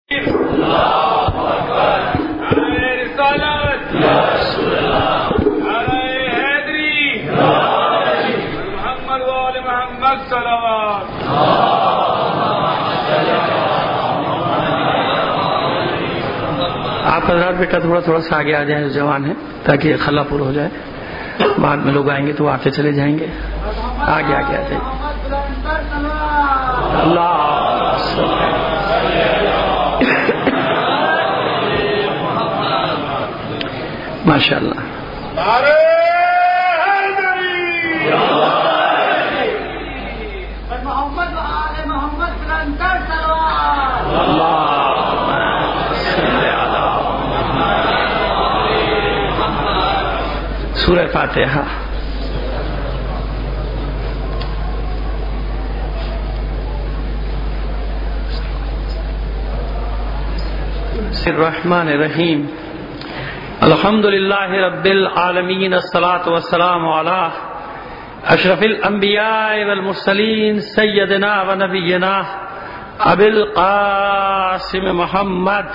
آپ حضرات بیٹا تھوڑا سا آگے آ جائیں، جو جوان ہیں، تاکہ خلا پور ہو جائے. بعد میں لوگ آئیں گے تو وہ آتے چلے جائیں گے. آگے آ جائیں. اللہ ماشاء اللہ. سورہ فاتحہ. الرحمن الرحیم. الحمد للہ رب العالمین، الصلاۃ والسلام علی اشرف الانبیاء والمرسلین سیدنا و نبینا ابی القاسم محمد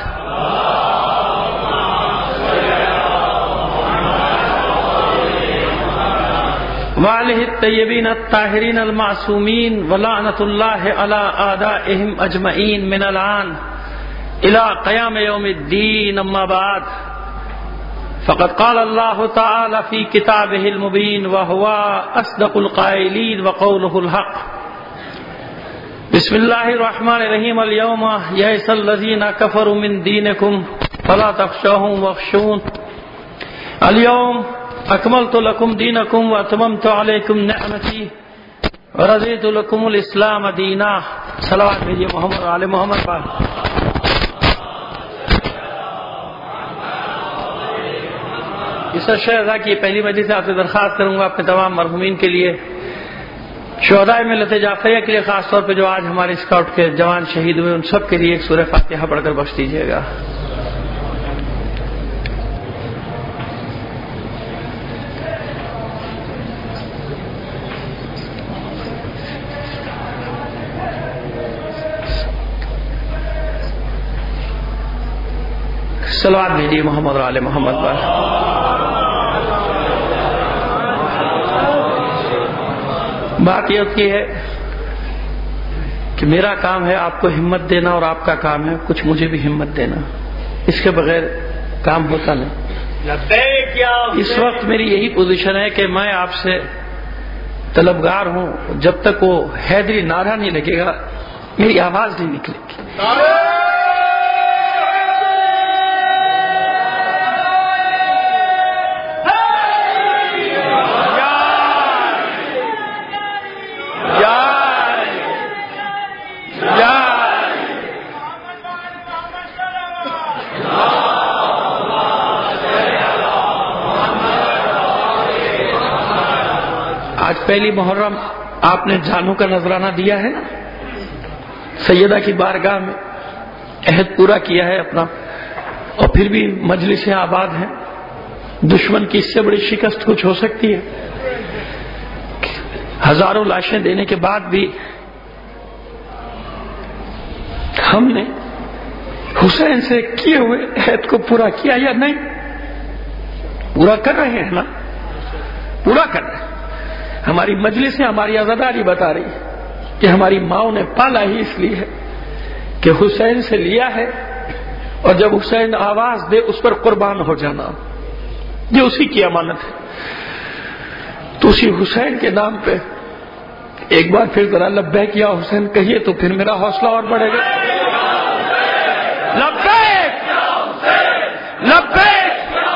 وآلہ الطیبین الطاہرین المعصومین ولعنۃ اللہ علی اعدائہم اجمعین من الآن الى قیام یوم الدین. اما بعد فقد قال اللہ تعالی فی کتابہ المبین وہو اصدق القائلین وقولہ الحق. بسم اللہ الرحمن الرحیم. اليوم یئس الذین کفروا من دینکم فلا تخشوهم واخشون. اليوم اکملت لکم دینکم واتممت علیکم نعمتی ورضیت لکم الاسلام دینا. صلوات بھیجیے محمد آل محمد پر. اس شہدا کی پہلی مجلس سے آپ سے درخواست کروں گا اپنے تمام مرحومین کے لیے، شہدائے ملت جعفریہ کے لیے، خاص طور پہ جو آج ہمارے اسکاؤٹ کے جوان شہید ہوئے، ان سب کے لیے ایک سورہ فاتحہ پڑھ کر بخش دیجیے گا. صلوات بھیجیے محمد اور آل محمد پر. بات یہ ہوتی ہے کہ میرا کام ہے آپ کو ہمت دینا، اور آپ کا کام ہے کچھ مجھے بھی ہمت دینا. اس کے بغیر کام ہوتا نہیں. اس وقت میری یہی پوزیشن ہے کہ میں آپ سے طلبگار ہوں، جب تک وہ حیدری نعرہ نہیں لگے گا میری آواز نہیں نکلے گی. آج پہلی محرم آپ نے جانوں کا نذرانہ دیا ہے، سیدہ کی بارگاہ میں عہد پورا کیا ہے اپنا، اور پھر بھی مجلسیں آباد ہیں. دشمن کی اس سے بڑی شکست کچھ ہو سکتی ہے؟ ہزاروں لاشیں دینے کے بعد بھی ہم نے حسین سے کیے ہوئے عہد کو پورا کیا یا نہیں؟ پورا کر رہے ہیں نا، پورا کر رہے ہیں. ہماری مجلسیں ہماری عزاداری بتا رہی کہ ہماری ماؤں نے پالا ہی اس لیے ہے کہ حسین سے لیا ہے، اور جب حسین آواز دے اس پر قربان ہو جانا، یہ اسی کی امانت ہے. تو اسی حسین کے نام پہ ایک بار پھر ذرا لبیک یا حسین کہیے تو پھر میرا حوصلہ اور بڑھے گا. لبیک لبیک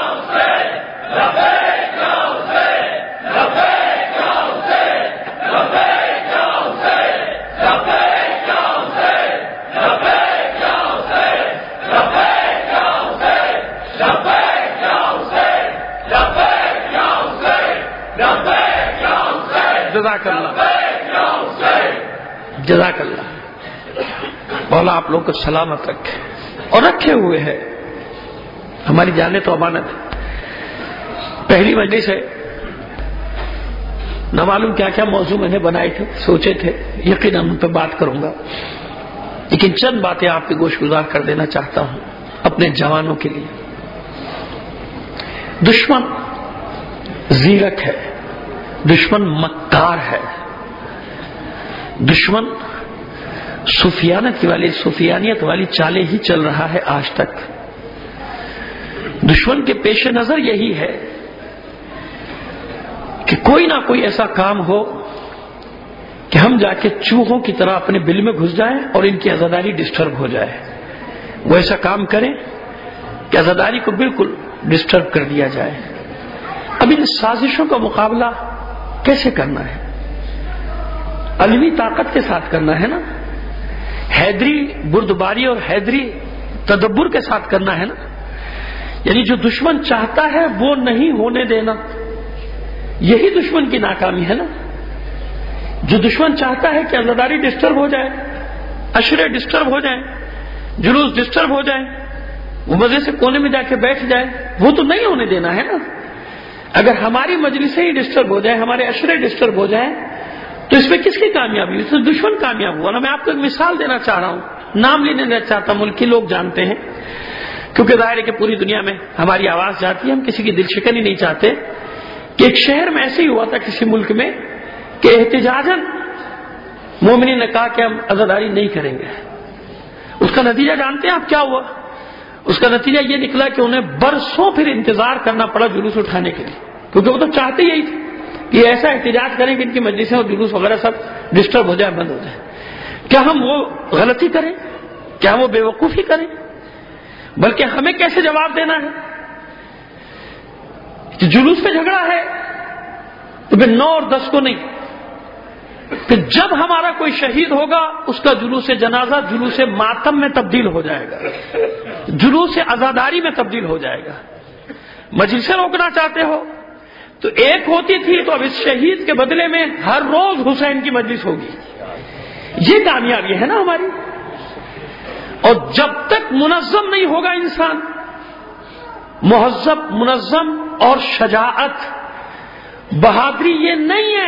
جزاک اللہ جزاک اللہ. مولا آپ لوگ کو سلامت رکھے، اور رکھے ہوئے ہے. ہماری جانیں تو امانت ہے. پہلی مجلس ہے، نہ معلوم کیا کیا موضوع میں نے بنائے تھے، سوچے تھے، یقیناً ان پہ بات کروں گا. لیکن چند باتیں آپ کے گوش گزار کر دینا چاہتا ہوں اپنے جوانوں کے لیے. دشمن زیرک ہے، دشمن مکار ہے، دشمن سفیانیت والی چالیں ہی چل رہا ہے آج تک. دشمن کے پیش نظر یہی ہے کہ کوئی نہ کوئی ایسا کام ہو کہ ہم جا کے چوہوں کی طرح اپنے بل میں گھس جائیں اور ان کی عزاداری ڈسٹرب ہو جائے. وہ ایسا کام کریں کہ عزاداری کو بالکل ڈسٹرب کر دیا جائے. اب ان سازشوں کا مقابلہ کیسے کرنا ہے؟ علمی طاقت کے ساتھ کرنا ہے نا، حیدری بردباری اور حیدری تدبر کے ساتھ کرنا ہے نا. یعنی جو دشمن چاہتا ہے وہ نہیں ہونے دینا، یہی دشمن کی ناکامی ہے نا. جو دشمن چاہتا ہے کہ عزاداری ڈسٹرب ہو جائے، عشرے ڈسٹرب ہو جائیں، جلوس ڈسٹرب ہو جائیں، وہ مزے سے کونے میں جا کے بیٹھ جائے، وہ تو نہیں ہونے دینا ہے نا. اگر ہماری مجلسیں ہی ڈسٹرب ہو جائیں، ہمارے عشرے ڈسٹرب ہو جائیں، تو اس میں کس کی کامیابی ہوئی؟ اس میں دشمن کامیاب ہوا نا. میں آپ کو ایک مثال دینا چاہ رہا ہوں، نام لینے نہیں چاہتا، ملکی لوگ جانتے ہیں کیونکہ ظاہر ہے کہ پوری دنیا میں ہماری آواز جاتی ہے. ہم کسی کی دل شکنی نہیں چاہتے کہ ایک شہر میں ایسے ہی ہوا تھا کسی ملک میں کہ احتجاجاً مومنین نے کہا کہ ہم عزاداری نہیں کریں گے. اس کا نتیجہ جانتے ہیں آپ کیا ہوا؟ اس کا نتیجہ یہ نکلا کہ انہیں برسوں پھر انتظار کرنا پڑا جلوس اٹھانے کے لیے، کیونکہ وہ تو چاہتے یہی تھے کہ ایسا احتجاج کریں کہ ان کی مجلسیں اور جلوس وغیرہ سب ڈسٹرب ہو جائے، بند ہو جائے. کیا ہم وہ غلطی کریں؟ کیا ہم وہ بے وقوفی کریں؟ بلکہ ہمیں کیسے جواب دینا ہے کہ جلوس پہ جھگڑا ہے تو پھر 9 اور 10 کو نہیں، کہ جب ہمارا کوئی شہید ہوگا اس کا جلوس جنازہ جلوس ماتم میں تبدیل ہو جائے گا، جلوس عزاداری میں تبدیل ہو جائے گا. مجلسیں روکنا چاہتے ہو تو ایک ہوتی تھی، تو اب اس شہید کے بدلے میں ہر روز حسین کی مجلس ہوگی. یہ کامیابی ہے نا ہماری. اور جب تک منظم نہیں ہوگا انسان، مہذب، منظم اور شجاعت، بہادری یہ نہیں ہے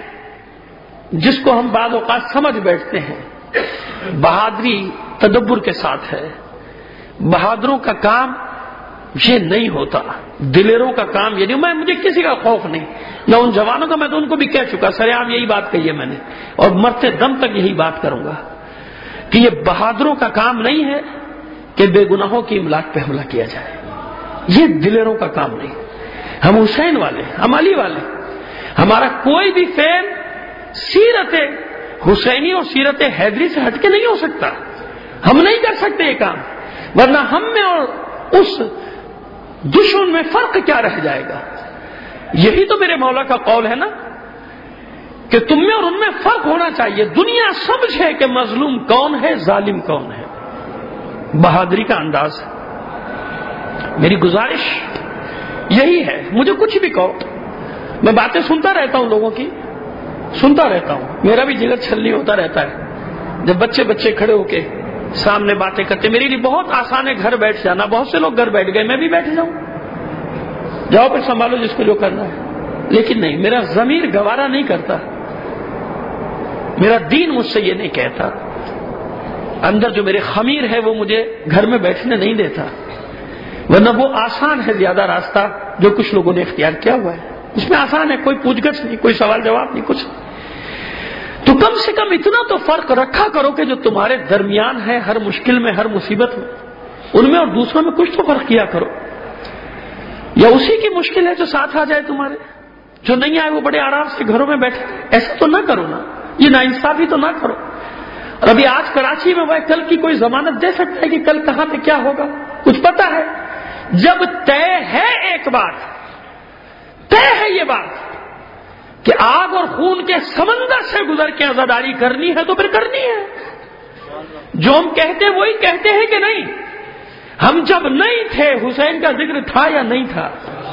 جس کو ہم بعض اوقات سمجھ بیٹھتے ہیں. بہادری تدبر کے ساتھ ہے. بہادروں کا کام یہ نہیں ہوتا، دلیروں کا کام. یعنی مجھے کسی کا خوف نہیں، نہ ان جوانوں کا. میں تو ان کو بھی کہہ چکا، سر عام یہی بات کہی ہے میں نے، اور مرتے دم تک یہی بات کروں گا کہ یہ بہادروں کا کام نہیں ہے کہ بے گناہوں کی املاک پہ حملہ کیا جائے. یہ دلیروں کا کام نہیں. ہم حسین والے، ہم علی والے، ہمارا کوئی بھی فعل سیرت حسینی اور سیرت حیدری سے ہٹ کے نہیں ہو سکتا. ہم نہیں کر سکتے یہ کام، ورنہ ہم میں اور اس دشمن میں فرق کیا رہ جائے گا؟ یہی تو میرے مولا کا قول ہے نا کہ تم میں اور ان میں فرق ہونا چاہیے. دنیا سمجھے کہ مظلوم کون ہے، ظالم کون ہے. بہادری کا انداز ہے. میری گزارش یہی ہے. مجھے کچھ بھی کہو، میں باتیں سنتا رہتا ہوں، لوگوں کی سنتا رہتا ہوں. میرا بھی جگر چھلنی ہوتا رہتا ہے جب بچے کھڑے ہو کے سامنے باتیں کرتے. میرے لیے بہت آسان ہے گھر بیٹھ جانا. بہت سے لوگ گھر بیٹھ گئے، میں بھی بیٹھ جاؤں، جاؤ پھر سنبھالو جس کو جو کرنا ہے. لیکن نہیں، میرا ضمیر گوارا نہیں کرتا، میرا دین مجھ سے یہ نہیں کہتا. اندر جو میرے خمیر ہے وہ مجھے گھر میں بیٹھنے نہیں دیتا. ورنہ وہ آسان ہے زیادہ راستہ جو کچھ لوگوں نے اختیار کیا ہوا ہے. اس میں آسان ہے، کوئی پوچھ گچھ نہیں، کوئی سوال جواب نہیں، کچھ. تو کم سے کم اتنا تو فرق رکھا کرو کہ جو تمہارے درمیان ہے، ہر مشکل میں، ہر مصیبت میں، ان میں اور دوسروں میں کچھ تو فرق کیا کرو. یا اسی کی مشکل ہے جو ساتھ آ جائے تمہارے، جو نہیں آئے وہ بڑے آرام سے گھروں میں بیٹھے. ایسا تو نہ کرو نا، یہ ناانصافی تو نہ کرو. اور ابھی آج کراچی میں وہ کل کی کوئی ضمانت دے سکتا ہے کہ کل کہاں پہ کیا ہوگا؟ کچھ پتا ہے؟ جب طے ہے ایک بات، طے ہے یہ بات کہ آگ اور خون کے سمندر سے گزر کے عزاداری کرنی ہے تو پھر کرنی ہے. جو ہم کہتے ہیں وہی کہتے ہیں کہ نہیں. ہم جب نہیں تھے حسین کا ذکر تھا یا نہیں تھا؟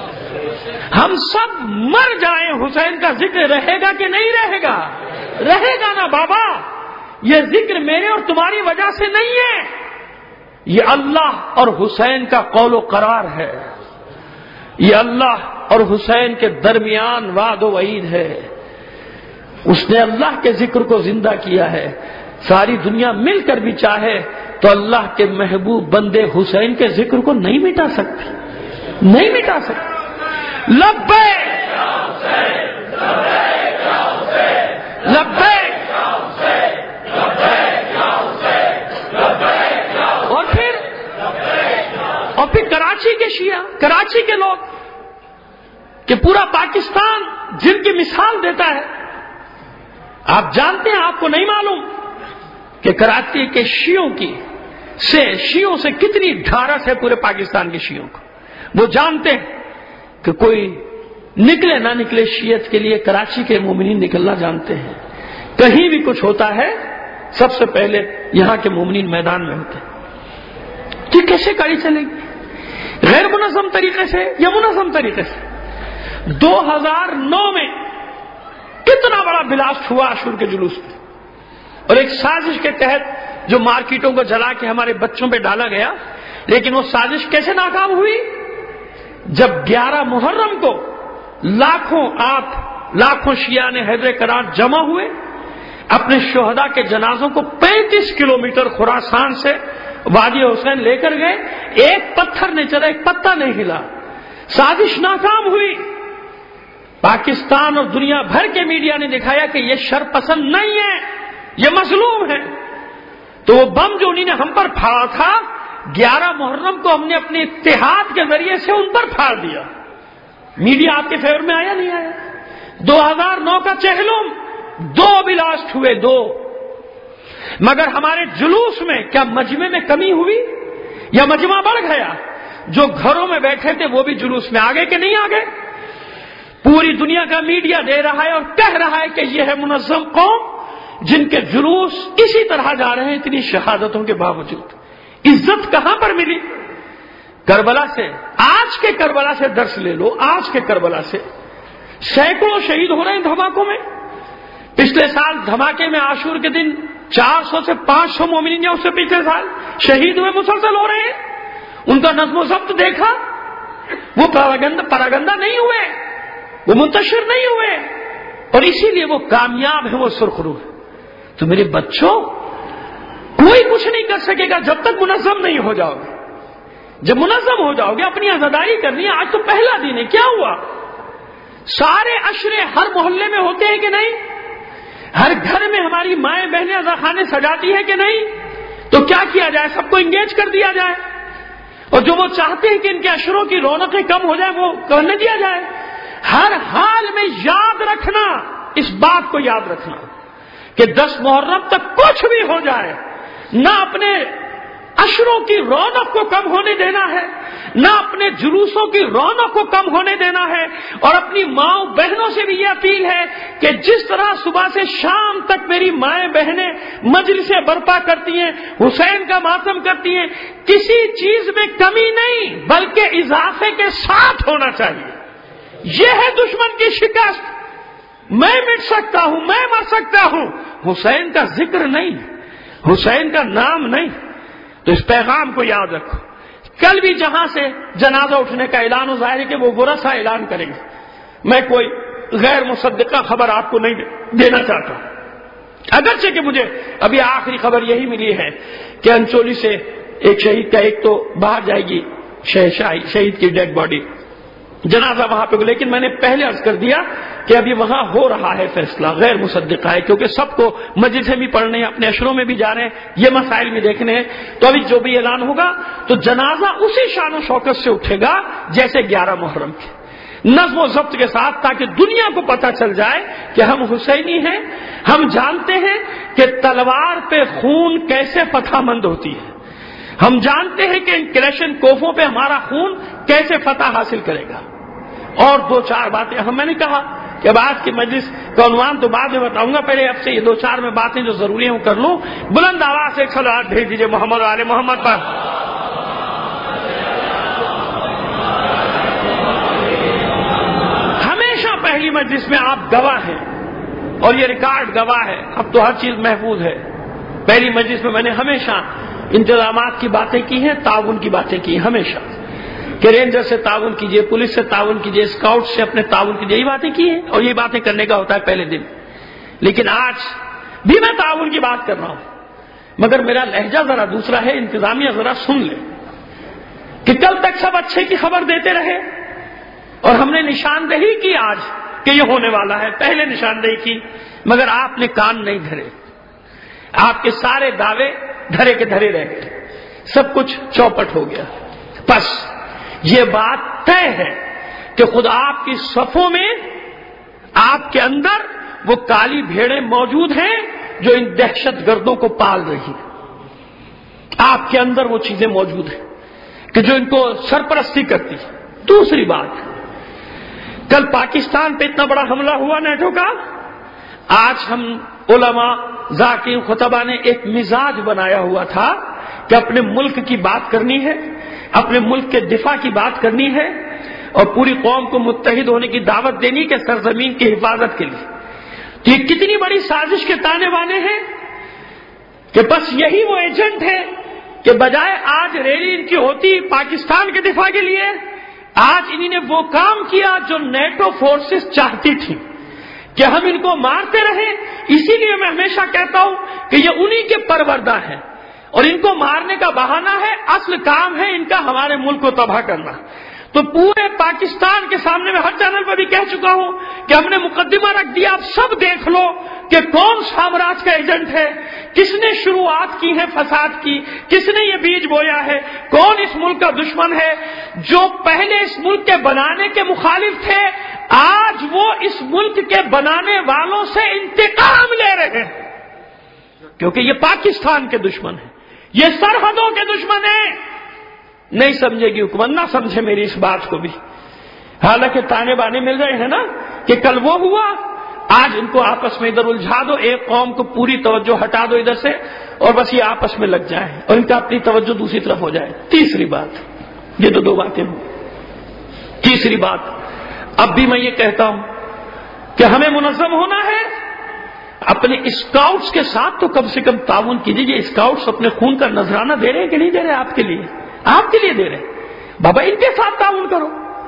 ہم سب مر جائیں حسین کا ذکر رہے گا کہ نہیں رہے گا؟ رہے گا نا بابا. یہ ذکر میرے اور تمہاری وجہ سے نہیں ہے، یہ اللہ اور حسین کا قول و قرار ہے. یہ اللہ اور حسین کے درمیان وعد و وعید ہے. اس نے اللہ کے ذکر کو زندہ کیا ہے. ساری دنیا مل کر بھی چاہے تو اللہ کے محبوب بندے حسین کے ذکر کو نہیں مٹا سکتی، نہیں مٹا سکتی۔ لبیک لبیک، اور پھر کراچی کے شیعہ، کراچی کے لوگ کہ پورا پاکستان جن کی مثال دیتا ہے۔ آپ جانتے ہیں، آپ کو نہیں معلوم کہ کراچی کے شیعوں سے کتنی ڈھارس ہے پورے پاکستان کے شیعوں کو۔ وہ جانتے ہیں کہ کوئی نکلے نہ نکلے شیعت کے لیے کراچی کے مومنین نکلنا جانتے ہیں۔ کہیں بھی کچھ ہوتا ہے سب سے پہلے یہاں کے مومنین میدان میں ہوتے ہیں۔ یہ کیسے گاڑی چلے گی؟ غیر منظم طریقے سے یا منظم طریقے سے؟ 2009 میں کتنا بڑا بلاسٹ ہوا عاشور کے جلوس میں، اور ایک سازش کے تحت جو مارکیٹوں کو جلا کے ہمارے بچوں پہ ڈالا گیا، لیکن وہ سازش کیسے ناکام ہوئی؟ جب 11 محرم کو لاکھوں شیعہ نے حیدر کرار جمع ہوئے، اپنے شہداء کے جنازوں کو 35 کلومیٹر خراسان سے وادی حسین لے کر گئے، ایک پتھر نہیں چلا، ایک پتا نہیں ہلا، سازش ناکام ہوئی۔ پاکستان اور دنیا بھر کے میڈیا نے دکھایا کہ یہ شر پسند نہیں ہے، یہ مظلوم ہے۔ تو وہ بم جو انہوں نے ہم پر پھاڑا تھا 11 محرم کو، ہم نے اپنے اتحاد کے ذریعے سے ان پر پھاڑ دیا۔ میڈیا آپ کے فیور میں آیا نہیں آیا؟ 2009 کا چہلم 2 بلاسٹ ہوئے، 2۔ مگر ہمارے جلوس میں کیا مجمع میں کمی ہوئی یا مجمع بڑھ گیا؟ جو گھروں میں بیٹھے تھے وہ بھی جلوس میں آگے کہ نہیں آگے؟ پوری دنیا کا میڈیا دے رہا ہے اور کہہ رہا ہے کہ یہ ہے منظم قوم جن کے جلوس اسی طرح جا رہے ہیں اتنی شہادتوں کے باوجود۔ عزت کہاں پر ملی؟ کربلا سے، آج کے کربلا سے درس لے لو، آج کے کربلا سے سینکڑوں شہید ہو رہے ہیں دھماکوں میں۔ پچھلے سال دھماکے میں عاشور کے دن 400 سے 500 مومنین، یا اس سے پچھلے سال شہید ہوئے مسلسل ہو رہے ہیں۔ ان کا نظم و ضبط دیکھا؟ وہ پراگندہ نہیں ہوئے، وہ منتشر نہیں ہوئے، اور اسی لیے وہ کامیاب ہے، وہ سرخرو ہے۔ تو میرے بچوں، کوئی کچھ نہیں کر سکے گا جب تک منظم نہیں ہو جاؤ گے۔ جب منظم ہو جاؤ گے، اپنی عزاداری کرنی ہے۔ آج تو پہلا دن ہے، کیا ہوا؟ سارے عشرے ہر محلے میں ہوتے ہیں کہ نہیں؟ ہر گھر میں ہماری مائیں بہنیں عزاخانے سجاتی ہیں کہ نہیں؟ تو کیا کیا جائے؟ سب کو انگیج کر دیا جائے، اور جو وہ چاہتے ہیں کہ ان کے عشروں کی رونقیں کم ہو جائے وہ کرنے دیا جائے۔ ہر حال میں یاد رکھنا، اس بات کو یاد رکھنا کہ 10 محرم تک کچھ بھی ہو جائے، نہ اپنے عشروں کی رونق کو کم ہونے دینا ہے، نہ اپنے جلوسوں کی رونق کو کم ہونے دینا ہے، اور اپنی ماؤں بہنوں سے بھی یہ اپیل ہے کہ جس طرح صبح سے شام تک میری مائیں بہنیں مجلسیں برپا کرتی ہیں، حسین کا ماتم کرتی ہیں، کسی چیز میں کمی نہیں بلکہ اضافے کے ساتھ ہونا چاہیے۔ یہ ہے دشمن کی شکست۔ میں مٹ سکتا ہوں، میں مر سکتا ہوں، حسین کا ذکر نہیں، حسین کا نام نہیں۔ تو اس پیغام کو یاد رکھو۔ کل بھی جہاں سے جنازہ اٹھنے کا اعلان ہو، ظاہر ہے کہ وہ برا سا اعلان کریں گے۔ میں کوئی غیر مصدقہ خبر آپ کو نہیں دینا چاہتا، اگرچہ کہ مجھے ابھی آخری خبر یہی ملی ہے کہ انچولی سے ایک شہید کا ایک تو باہر جائے گی، شہید کی ڈیڈ باڈی، جنازہ وہاں پہ، لیکن میں نے پہلے عرض کر دیا کہ ابھی وہاں ہو رہا ہے فیصلہ، غیر مصدقہ ہے، کیونکہ سب کو مسجد سے بھی پڑھنے ہیں، اپنے عشروں میں بھی جا رہے ہیں، یہ مسائل بھی دیکھنے ہیں۔ تو ابھی جو بھی اعلان ہوگا تو جنازہ اسی شان و شوکت سے اٹھے گا جیسے 11 محرم کے، نظم و ضبط کے ساتھ، تاکہ دنیا کو پتہ چل جائے کہ ہم حسینی ہیں۔ ہم جانتے ہیں کہ تلوار پہ خون کیسے فتح مند ہوتی ہے، ہم جانتے ہیں کہ ان کلیشن کوفوں پہ ہمارا خون کیسے فتح حاصل کرے گا۔ اور 2-4 باتیں میں نے کہا کہ اب آج کی مجلس کا عنوان تو بعد میں بتاؤں گا، پہلے اب سے یہ 2-4 میں باتیں جو ضروری ہیں وہ کر لوں۔ بلند آواز سے صلوات بھیج دیجیے محمد و آل محمد پر۔ ہمیشہ پہلی مجلس میں آپ گواہ ہیں، اور یہ ریکارڈ گواہ ہے، اب تو ہر چیز محفوظ ہے۔ پہلی مجلس میں میں نے ہمیشہ انتظامات کی باتیں کی ہیں، تعاون کی باتیں کی ہیں، ہمیشہ کہ رینجر سے تعاون کیجئے، پولیس سے تعاون کیجئے، اسکاؤٹ سے اپنے تعاون کیجئے، یہی باتیں کی ہیں، اور یہ باتیں کرنے کا ہوتا ہے پہلے دن۔ لیکن آج بھی میں تعاون کی بات کر رہا ہوں، مگر میرا لہجہ ذرا دوسرا ہے، انتظامیہ ذرا سن لے کہ کل تک سب اچھے کی خبر دیتے رہے اور ہم نے نشاندہی کی آج کہ یہ ہونے والا ہے، پہلے نشاندہی کی، مگر آپ نے کان نہیں دھرے، آپ کے سارے دعوے دھرے کے دھرے رہ گئے، سب کچھ چوپٹ ہو گیا۔ بس یہ بات طے ہے کہ خدا آپ کی صفوں میں، آپ کے اندر وہ کالی بھیڑیں موجود ہیں جو ان دہشت گردوں کو پال رہی ہیں، آپ کے اندر وہ چیزیں موجود ہیں کہ جو ان کو سرپرستی کرتی ہے۔ دوسری بات، کل پاکستان پہ اتنا بڑا حملہ ہوا نیٹو کا، آج ہم علماء ذاکرین خطبہ نے ایک مزاج بنایا ہوا تھا کہ اپنے ملک کی بات کرنی ہے، اپنے ملک کے دفاع کی بات کرنی ہے اور پوری قوم کو متحد ہونے کی دعوت دینی کہ سرزمین کی حفاظت کے لیے۔ تو یہ کتنی بڑی سازش کے تانے بانے ہیں کہ بس یہی وہ ایجنٹ ہے کہ بجائے آج ریلی ان کی ہوتی پاکستان کے دفاع کے لیے، آج انہی نے وہ کام کیا جو نیٹو فورسز چاہتی تھی کہ ہم ان کو مارتے رہیں۔ اسی لیے میں ہمیشہ کہتا ہوں کہ یہ انہی کے پروردہ ہیں اور ان کو مارنے کا بہانہ ہے، اصل کام ہے ان کا ہمارے ملک کو تباہ کرنا۔ تو پورے پاکستان کے سامنے میں ہر چینل پر بھی کہہ چکا ہوں کہ ہم نے مقدمہ رکھ دیا، اب سب دیکھ لو کہ کون سامراج کا ایجنٹ ہے، کس نے شروعات کی ہے فساد کی، کس نے یہ بیج بویا ہے، کون اس ملک کا دشمن ہے۔ جو پہلے اس ملک کے بنانے کے مخالف تھے، آج وہ اس ملک کے بنانے والوں سے انتقام لے رہے ہیں، کیونکہ یہ پاکستان کے دشمن ہیں، یہ سرحدوں کے دشمن ہیں۔ نہیں سمجھے گی حکومت، نہ سمجھے میری اس بات کو بھی، حالانکہ تانے بانے مل رہے ہیں نا کہ کل وہ ہوا، آج ان کو آپس میں ادھر الجھا دو، ایک قوم کو پوری توجہ ہٹا دو ادھر سے اور بس یہ آپس میں لگ جائیں اور ان کا اپنی توجہ دوسری طرف ہو جائے۔ تیسری بات، یہ تو دو باتیں ہوں۔ تیسری بات، اب بھی میں یہ کہتا ہوں کہ ہمیں منظم ہونا ہے، اپنے اسکاؤٹس کے ساتھ تو کم سے کم تعاون کیجیے۔ یہ اسکاؤٹس اپنے خون کا نذرانہ دے رہے ہیں کہ نہیں دے رہے؟ آپ کے لیے، آپ کے لیے دے رہے ہیں، بابا ان کے ساتھ تعاون کرو،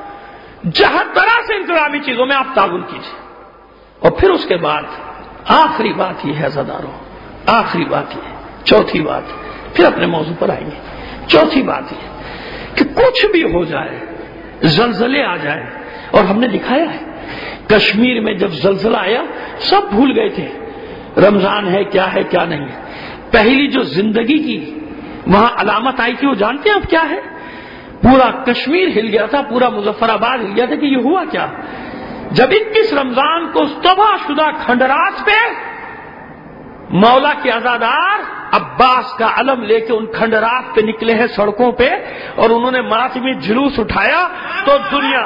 جہاں طرح سے انتظامی چیزوں میں آپ تعاون کیجیے۔ اور پھر اس کے بعد آخری بات یہ ہے عزادارو، آخری بات یہ ہے، چوتھی بات، پھر اپنے موضوع پر آئیں گے۔ چوتھی بات یہ کہ کچھ بھی ہو جائے، زلزلے آ جائے، اور ہم نے دکھایا ہے کشمیر میں جب زلزلہ آیا سب بھول گئے تھے رمضان ہے کیا ہے کیا نہیں ہے۔ پہلی جو زندگی کی وہاں علامت آئی تھی وہ جانتے ہیں اب کیا ہے؟ پورا کشمیر ہل گیا تھا، پورا مظفر آباد ہل گیا تھا کہ یہ ہوا کیا؟ جب 21 رمضان کو تباہ شدہ کھنڈرات پہ مولا کے عزادار عباس کا علم لے کے ان کھنڈرات پہ نکلے ہیں سڑکوں پہ اور انہوں نے ماتمی جلوس اٹھایا تو دنیا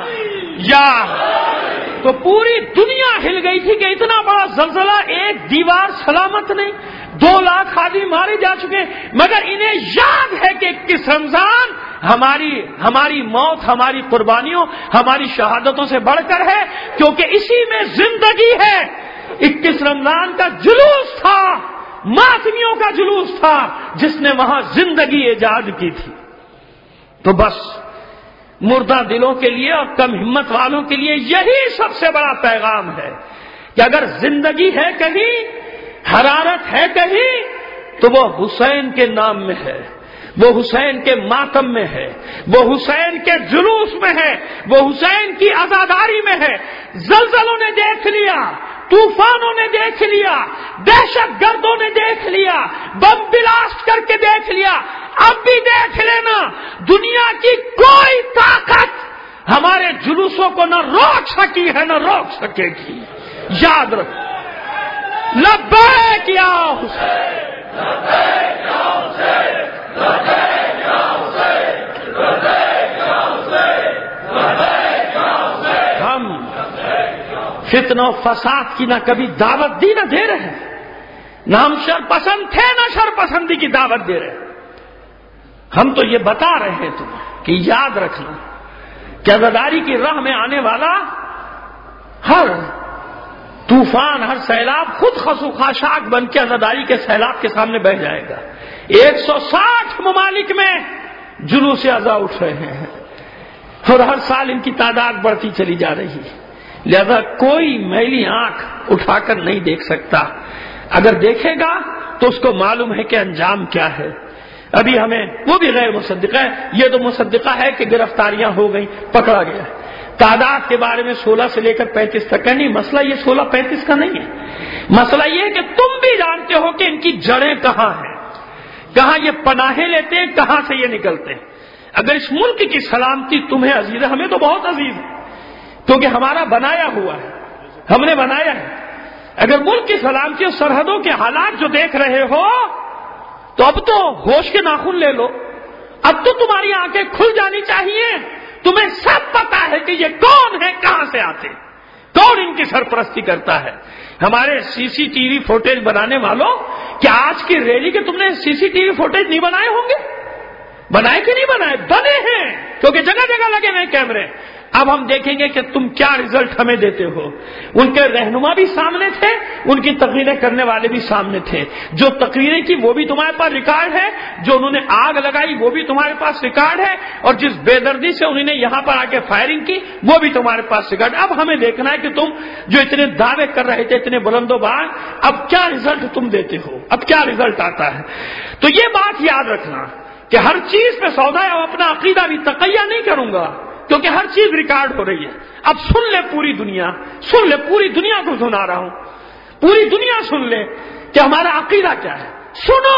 تو پوری دنیا ہل گئی تھی کہ اتنا بڑا زلزلہ، ایک دیوار سلامت نہیں، 2 لاکھ آدمی مارے جا چکے، مگر انہیں یاد ہے کہ 21 رمضان ہماری موت، ہماری قربانیوں، ہماری شہادتوں سے بڑھ کر ہے، کیونکہ اسی میں زندگی ہے۔ 21 رمضان کا جلوس تھا، ماتمیوں کا جلوس تھا، جس نے وہاں زندگی ایجاد کی تھی۔ تو بس مردہ دلوں کے لیے اور کم ہمت والوں کے لیے یہی سب سے بڑا پیغام ہے کہ اگر زندگی ہے کہیں، حرارت ہے کہیں، تو وہ حسین کے نام میں ہے، وہ حسین کے ماتم میں ہے، وہ حسین کے جلوس میں ہے، وہ حسین کی عزاداری میں ہے۔ زلزلوں نے دیکھ لیا، طوفانوں نے دیکھ لیا، دہشت گردوں نے دیکھ لیا، بم بلاسٹ کر کے دیکھ لیا، اب بھی دیکھ لینا، دنیا کی کوئی طاقت ہمارے جلوسوں کو نہ روک سکی ہے نہ روک سکے گی۔ یاد رکھ، لبیک یا حسین، لبیک یا حسین، لبیک یا حسین، لبیک یا حسین، لبیک یا حسین۔ ہم فتنہ و فساد کی نہ کبھی دعوت دی نہ دے رہے، نہ ہم شر پسند تھے نہ شر پسندی کی دعوت دے رہے۔ ہم تو یہ بتا رہے ہیں تمہیں کہ یاد رکھنا کہ عزاداری کی راہ میں آنے والا ہر طوفان، ہر سیلاب خود خسو خاشاک بن کے عزاداری کے سیلاب کے سامنے بہ جائے گا۔ 160 ممالک میں جلوس عزا اٹھ رہے ہیں اور ہر سال ان کی تعداد بڑھتی چلی جا رہی ہے، لہذا کوئی میلی آنکھ اٹھا کر نہیں دیکھ سکتا، اگر دیکھے گا تو اس کو معلوم ہے کہ انجام کیا ہے. ابھی ہمیں وہ بھی غیر مصدقہ ہے، یہ تو مصدقہ ہے کہ گرفتاریاں ہو گئیں، پکڑا گیا. تعداد کے بارے میں 16 سے لے کر 35 تک ہے. نہیں، مسئلہ یہ 16-35 کا نہیں ہے. مسئلہ یہ ہے کہ تم بھی جانتے ہو کہ ان کی جڑیں کہاں ہیں، کہاں یہ پناہیں لیتے ہیں، کہاں سے یہ نکلتے ہیں. اگر اس ملک کی سلامتی تمہیں عزیز ہے، ہمیں تو بہت عزیز ہے کیونکہ ہمارا بنایا ہوا ہے، ہم نے بنایا ہے. اگر ملک کی سلامتی اور سرحدوں کے حالات جو دیکھ رہے ہو تو اب تو ہوش کے ناخن لے لو. اب تو تمہاری آنکھیں کھل جانی چاہیے. تمہیں سب پتا ہے کہ یہ کون ہے، کہاں سے آتے، کون ان کی سرپرستی کرتا ہے. ہمارے CCTV فوٹیج بنانے والوں، کیا آج کی ریلی کے تم نے CCTV فوٹیج نہیں بنائے ہوں گے؟ بنائے کہ نہیں بنائے؟ بنے ہیں، کیونکہ جگہ جگہ لگے ہوئے کیمرے. اب ہم دیکھیں گے کہ تم کیا رزلٹ ہمیں دیتے ہو. ان کے رہنما بھی سامنے تھے، ان کی تقریریں کرنے والے بھی سامنے تھے. جو تقریریں کی وہ بھی تمہارے پاس ریکارڈ ہے، جو انہوں نے آگ لگائی وہ بھی تمہارے پاس ریکارڈ ہے، اور جس بے دردی سے انہوں نے یہاں پر آ کے فائرنگ کی وہ بھی تمہارے پاس ریکارڈ. اب ہمیں دیکھنا ہے کہ تم جو اتنے دعوے کر رہے تھے اتنے بلند و بار، اب کیا رزلٹ تم دیتے ہو، اب کیا رزلٹ آتا ہے. تو یہ بات یاد رکھنا کہ ہر چیز پہ سودا ہے، اور اپنا عقیدہ بھی تقیہ نہیں کروں گا کیونکہ ہر چیز ریکارڈ ہو رہی ہے. اب سن لے پوری دنیا، سن لے، پوری دنیا کو سنا رہا ہوں، پوری دنیا سن لے کہ ہمارا عقیدہ کیا ہے. سنو،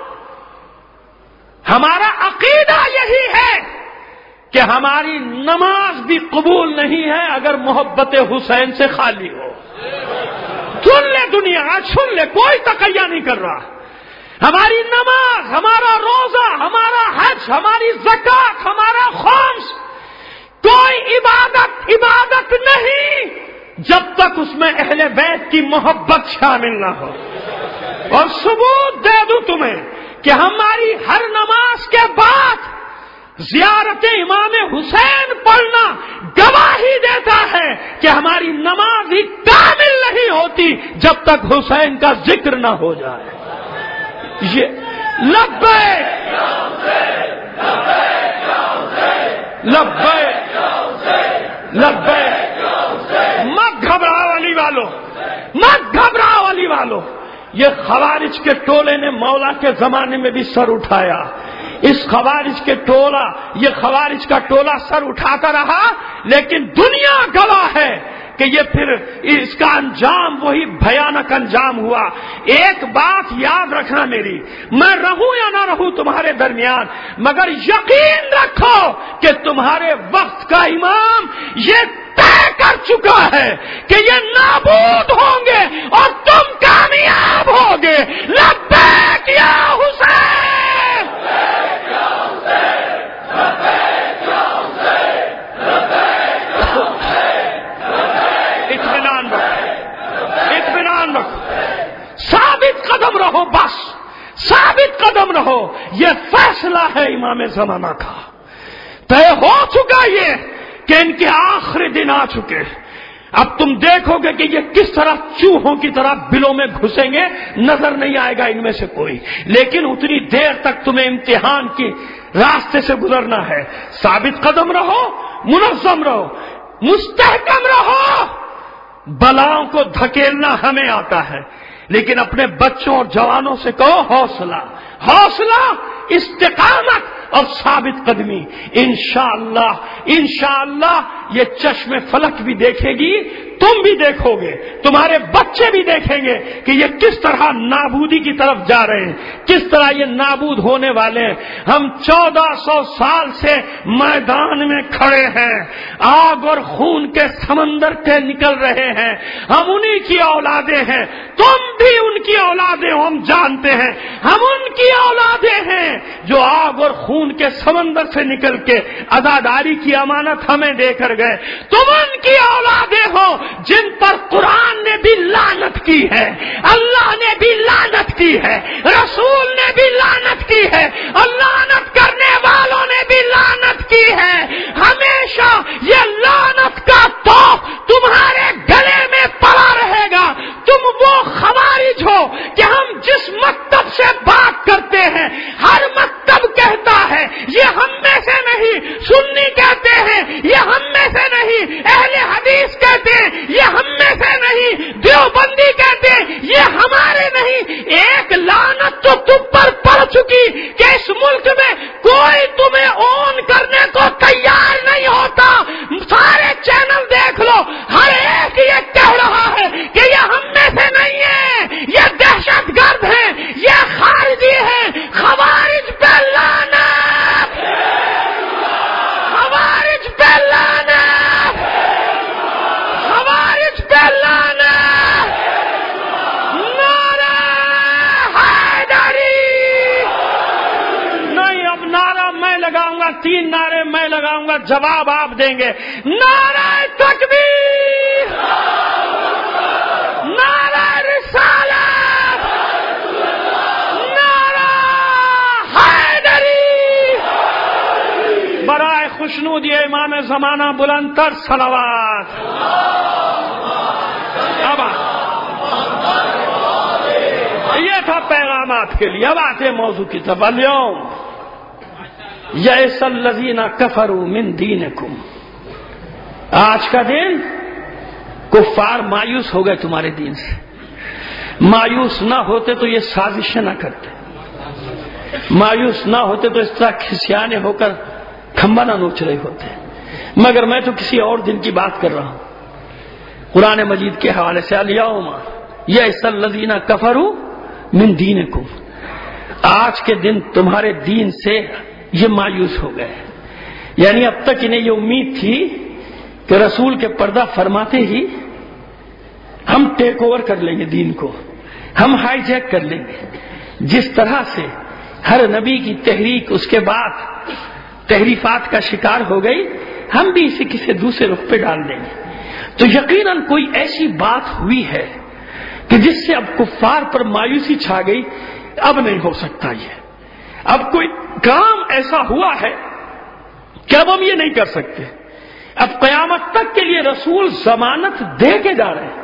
ہمارا عقیدہ یہی ہے کہ ہماری نماز بھی قبول نہیں ہے اگر محبت حسین سے خالی ہو. سن لے دنیا، آج سن لے، کوئی تقیہ نہیں کر رہا. ہماری نماز، ہمارا روزہ، ہمارا حج، ہماری زکات، ہمارا خمس، کوئی عبادت نہیں جب تک اس میں اہل بیت کی محبت شامل نہ ہو. اور ثبوت دے دوں تمہیں کہ ہماری ہر نماز کے بعد زیارت امام حسین پڑھنا گواہی دیتا ہے کہ ہماری نماز ہی کامل نہیں ہوتی جب تک حسین کا ذکر نہ ہو جائے. یہ لبیک لبیک لبیک. مت گھبراؤ علی والو، مت گھبراؤ علی والو. یہ خوارج کے ٹولے نے مولا کے زمانے میں بھی سر اٹھایا. اس خوارج کے ٹولہ، یہ خوارج کا ٹولہ سر اٹھاتا رہا، لیکن دنیا گواہ ہے کہ یہ پھر اس کا انجام وہی بھیانک انجام ہوا. ایک بات یاد رکھنا میری، میں رہوں یا نہ رہوں تمہارے درمیان، مگر یقین رکھو کہ تمہارے وقت کا امام یہ طے کر چکا ہے کہ یہ نابود ہوں گے اور تم کامیاب ہوگے. لبیک یا حسین، اطمینان رکھو، ثابت قدم رہو، بس ثابت قدم رہو. یہ فیصلہ ہے امام زمانہ کا، طے ہو چکا یہ کہ ان کے آخری دن آ چکے. اب تم دیکھو گے کہ یہ کس طرح چوہوں کی طرح بلوں میں گھسیں گے، نظر نہیں آئے گا ان میں سے کوئی، لیکن اتنی دیر تک تمہیں امتحان کی راستے سے گزرنا ہے. ثابت قدم رہو، منظم رہو، مستحکم رہو. بلاؤں کو دھکیلنا ہمیں آتا ہے، لیکن اپنے بچوں اور جوانوں سے کہو حوصلہ، حوصلہ، استقامت اور ثابت قدمی. انشاءاللہ انشاءاللہ یہ چشم فلک بھی دیکھے گی، تم بھی دیکھو گے، تمہارے بچے بھی دیکھیں گے کہ یہ کس طرح نابودی کی طرف جا رہے ہیں، کس طرح یہ نابود ہونے والے ہیں. ہم 1400 سال سے میدان میں کھڑے ہیں، آگ اور خون کے سمندر کے نکل رہے ہیں. ہم انہی کی اولادیں ہیں، تم بھی ان کی اولادیں ہو، ہم جانتے ہیں. ہم ان کی اولادیں ہیں جو آگ اور خون کے سمندر سے نکل کے عزاداری کی امانت ہمیں دے کر گئے. تم ان کی اولادیں ہو جن پر قرآن نے بھی لعنت کی ہے، اللہ نے بھی لعنت کی ہے، رسول نے بھی لعنت کی ہے، اور لعنت کرنے والوں نے بھی لعنت کی ہے. ہمیشہ یہ لعنت کا توق تمہارے گلے میں پڑا رہے گا. تم وہ خوارج ہو کہ ہم جس مکتب سے بات کرتے ہیں ہر مکتب کہتا ہے یہ ہم میں میں سے نہیں، سنی کہتے ہیں یہ ہم میں سے نہیں، اہل حدیث کہتے ہیں یہ ہم میں سے نہیں، دیوبندی کہتے ہیں یہ ہمارے نہیں۔ ایک لعنت تو تم پر پڑ چکی کہ اس ملک میں کوئی تمہیں اون کرنے کو تیار نہیں ہوتا۔ سارے چینل دیکھ لو، ہر ایک یہ کہہ رہا ہے کہ یہ ہم میں سے نہیں ہے، یہ دہشت گرد ہے، یہ خارجی ہے۔ خوارج پہ لعنت، خوارج پہ لعنت، خوارج پہ لعنت۔ نعرہ حیدری۔ نہیں، اب نعرہ میں لگاؤں گا، 3 نعرے میں لگاؤں گا، جواب آپ دیں گے۔ نعرہ تکبیر، نعرہ رسالت، نعرہ حیدری۔ برائے خوشنود یہ امام زمانہ بلند تر صلوات۔ اب یہ تھا پیغامات کے لیے، اب آتے موضوع کی طرف۔ اليوم یئس الذین کفروا من دینکم، آج کا دن کفار مایوس ہو گئے تمہارے دین سے۔ مایوس نہ ہوتے تو یہ سازشیں نہ کرتے، مایوس نہ ہوتے تو اس طرح کھسیانے ہو کر کھمبا نہ نوچ رہے ہوتے، مگر میں تو کسی اور دن کی بات کر رہا ہوں۔ قرآن مجید کے حوالے سے الیوم یئس الذین کفروا من دینکم، آج کے دن تمہارے دین سے یہ مایوس ہو گئے۔ یعنی اب تک انہیں یہ امید تھی کہ رسول کے پردہ فرماتے ہی ہم ٹیک اوور کر لیں گے دین کو، ہم ہائی جیک کر لیں گے۔ جس طرح سے ہر نبی کی تحریک اس کے بعد تحریفات کا شکار ہو گئی، ہم بھی اسے کسی دوسرے رخ پہ ڈال دیں گے۔ تو یقیناً کوئی ایسی بات ہوئی ہے کہ جس سے اب کفار پر مایوسی چھا گئی، اب نہیں ہو سکتا یہ، اب کوئی کام ایسا ہوا ہے کہ اب ہم یہ نہیں کر سکتے۔ اب قیامت تک کے لیے رسول ضمانت دے کے جا رہے ہیں،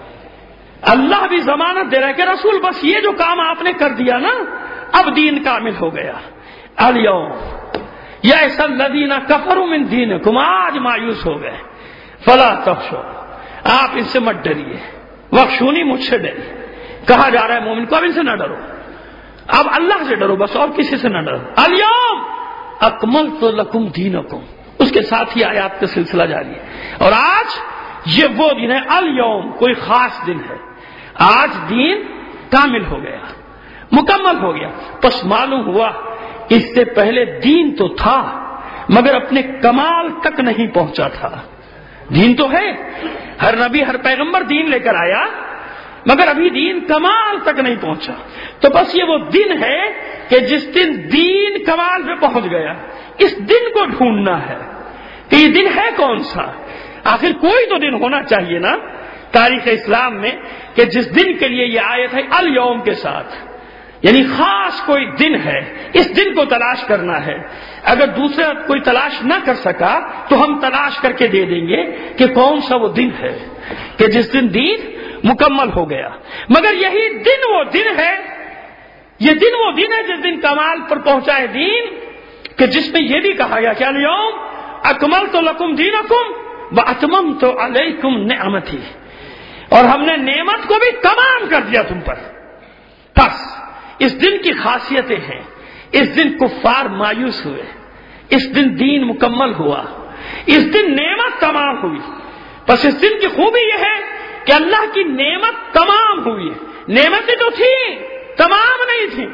اللہ بھی ضمانت دے رہا ہے کہ رسول بس یہ جو کام آپ نے کر دیا نا، اب دین کامل ہو گیا۔ الیوم یئس الذین کفروا من دینکم، آج مایوس ہو گئے۔ فلا تخشوا، آپ ان سے مت ڈریے، وخشونی، مجھ سے ڈریے۔ کہا جا رہا ہے مومن کو اب ان سے نہ ڈرو، اب اللہ سے ڈرو بس، اور کسی سے نہ ڈرو۔ الیوم اکملت لکم دینکم، اس کے ساتھ ہی آیات کا سلسلہ جاری ہے۔ اور آج یہ وہ دن ہے، الیوم کوئی خاص دن ہے، آج دین کامل ہو گیا، مکمل ہو گیا۔ پس معلوم ہوا اس سے پہلے دین تو تھا مگر اپنے کمال تک نہیں پہنچا تھا۔ دین تو ہے، ہر نبی ہر پیغمبر دین لے کر آیا، مگر ابھی دین کمال تک نہیں پہنچا۔ تو بس یہ وہ دن ہے کہ جس دن دین کمال پہ پہنچ گیا، اس دن کو ڈھونڈنا ہے کہ یہ دن ہے کون سا۔ آخر کوئی تو دن ہونا چاہیے نا تاریخ اسلام میں کہ جس دن کے لیے یہ آیت ہے الیوم کے ساتھ، یعنی خاص کوئی دن ہے، اس دن کو تلاش کرنا ہے۔ اگر دوسرا کوئی تلاش نہ کر سکا تو ہم تلاش کر کے دے دیں گے کہ کون سا وہ دن ہے کہ جس دن دین مکمل ہو گیا۔ مگر یہی دن وہ دن ہے، یہ دن وہ دن ہے جس دن کمال پر پہنچا ہے دین، کہ جس میں یہ بھی کہا گیا کہ الیوم اکملت لکم دینکم واتممت علیکم نعمتی، اور ہم نے نعمت کو بھی تمام کر دیا تم پر۔ بس اس دن کی خاصیتیں ہیں، اس دن کفار مایوس ہوئے، اس دن دین مکمل ہوا، اس دن نعمت تمام ہوئی۔ بس اس دن کی خوبی یہ ہے کہ اللہ کی نعمت تمام ہوئی ہے۔ نعمتیں تو تھیں، تمام نہیں تھیں،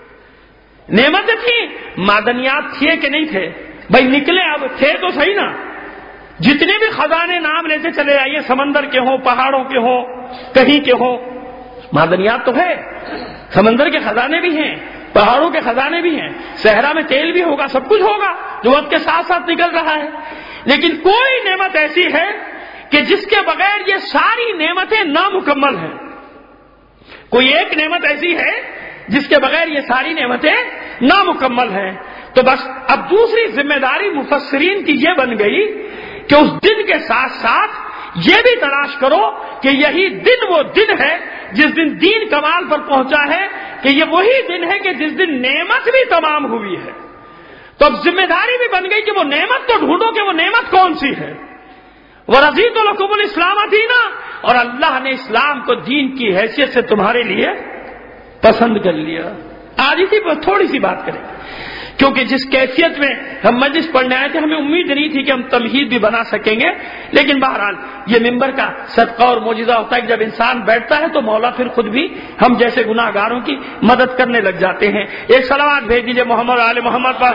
نعمتیں تھیں، معدنیات تھے کہ نہیں تھے؟ بھائی نکلے اب تھے تو صحیح نا، جتنے بھی خزانے نام لیتے چلے آئیے، سمندر کے ہوں، پہاڑوں کے ہوں، کہیں کے ہوں، معدنیات تو ہے، سمندر کے خزانے بھی ہیں، پہاڑوں کے خزانے بھی ہیں، صحرا میں تیل بھی ہوگا، سب کچھ ہوگا جو وقت کے ساتھ ساتھ نکل رہا ہے۔ لیکن کوئی نعمت ایسی ہے کہ جس کے بغیر یہ ساری نعمتیں نامکمل ہیں۔ کوئی ایک نعمت ایسی ہے جس کے بغیر یہ ساری نعمتیں نامکمل ہیں۔ تو بس اب دوسری ذمہ داری مفسرین کی یہ بن گئی کہ اس دن کے ساتھ ساتھ یہ بھی تلاش کرو کہ یہی دن وہ دن ہے جس دن دین کمال پر پہنچا ہے، کہ یہ وہی دن ہے کہ جس دن نعمت بھی تمام ہوئی ہے۔ تو اب ذمہ داری بھی بن گئی کہ وہ نعمت تو ڈھونڈو کہ وہ نعمت کون سی ہے. وَرَضِيتُ لَكُمُ الْإِسْلَامَ دِينًا، اور اللہ نے اسلام کو دین کی حیثیت سے تمہارے لیے پسند کر لیا. آج اسی پر تھوڑی سی بات کریں، کیونکہ جس کیفیت میں ہم مجلس پڑھنے آئے تھے ہمیں امید نہیں تھی کہ ہم تمہید بھی بنا سکیں گے، لیکن بہرحال یہ ممبر کا صدقہ اور معجزہ ہوتا ہے کہ جب انسان بیٹھتا ہے تو مولا پھر خود بھی ہم جیسے گناہ گاروں کی مدد کرنے لگ جاتے ہیں. ایک صلوات بھیج دیجئے محمد آل محمد پر.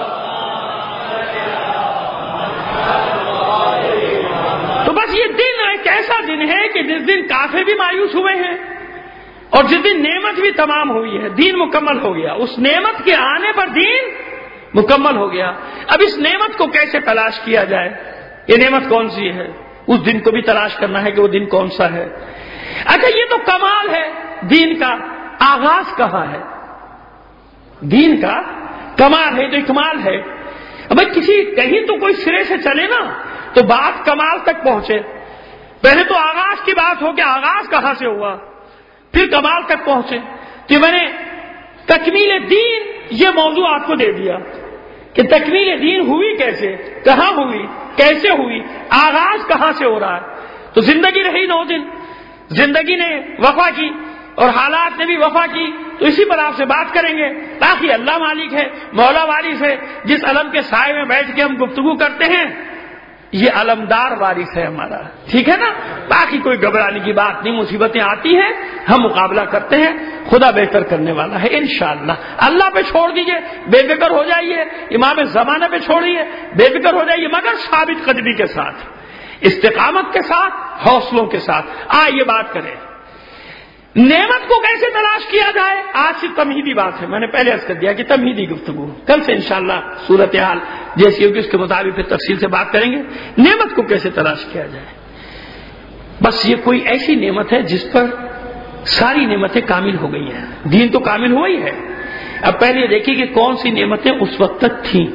تو بس یہ دن ایک ایسا دن ہے کہ جس دن کافر بھی مایوس ہوئے ہیں اور جس دن نعمت بھی تمام ہوئی ہے، دین مکمل ہو گیا. اس نعمت کے آنے پر دین مکمل ہو گیا. اب اس نعمت کو کیسے تلاش کیا جائے؟ یہ نعمت کون سی ہے؟ اس دن کو بھی تلاش کرنا ہے کہ وہ دن کون سا ہے. اچھا یہ تو کمال ہے دین کا، آغاز کہاں ہے؟ دین کا کمال ہے تو اکمال ہے. اب کہیں تو کوئی سرے سے چلے نا تو بات کمال تک پہنچے. پہلے تو آغاز کی بات ہو کہ آغاز کہاں سے ہوا، پھر کمال تک پہنچے. کہ میں نے تکمیل دین یہ موضوع آپ کو دے دیا کہ تکمیل دین ہوئی کیسے، کہاں ہوئی، کیسے ہوئی، آغاز کہاں سے ہو رہا ہے. تو زندگی رہی 9 دن، زندگی نے وفا کی اور حالات نے بھی وفا کی، تو اسی پر آپ سے بات کریں گے. باقی اللہ مالک ہے، مولا وارث ہے. جس علم کے سائے میں بیٹھ کے ہم گفتگو کرتے ہیں یہ علمدار وارث ہے ہمارا، ٹھیک ہے نا. باقی کوئی گھبرانے کی بات نہیں، مصیبتیں آتی ہیں ہم مقابلہ کرتے ہیں، خدا بہتر کرنے والا ہے انشاءاللہ. اللہ پہ چھوڑ دیجئے، بے فکر ہو جائیے. امام زمانہ پہ چھوڑیے، بے فکر ہو جائیے، مگر ثابت قدمی کے ساتھ، استقامت کے ساتھ، حوصلوں کے ساتھ. آئیے بات کریں نعمت کو کیسے تلاش کیا جائے. آج سے تمہیدی بات ہے، میں نے پہلے عرض کر دیا کہ تمہیدی گفتگو. کل سے انشاءاللہ صورتحال جیسی ہوگی اس کے مطابق پھر تفصیل سے بات کریں گے. نعمت کو کیسے تلاش کیا جائے؟ بس یہ کوئی ایسی نعمت ہے جس پر ساری نعمتیں کامل ہو گئی ہیں. دین تو کامل ہوا ہی ہے. اب پہلے دیکھیے کہ کون سی نعمتیں اس وقت تک تھیں.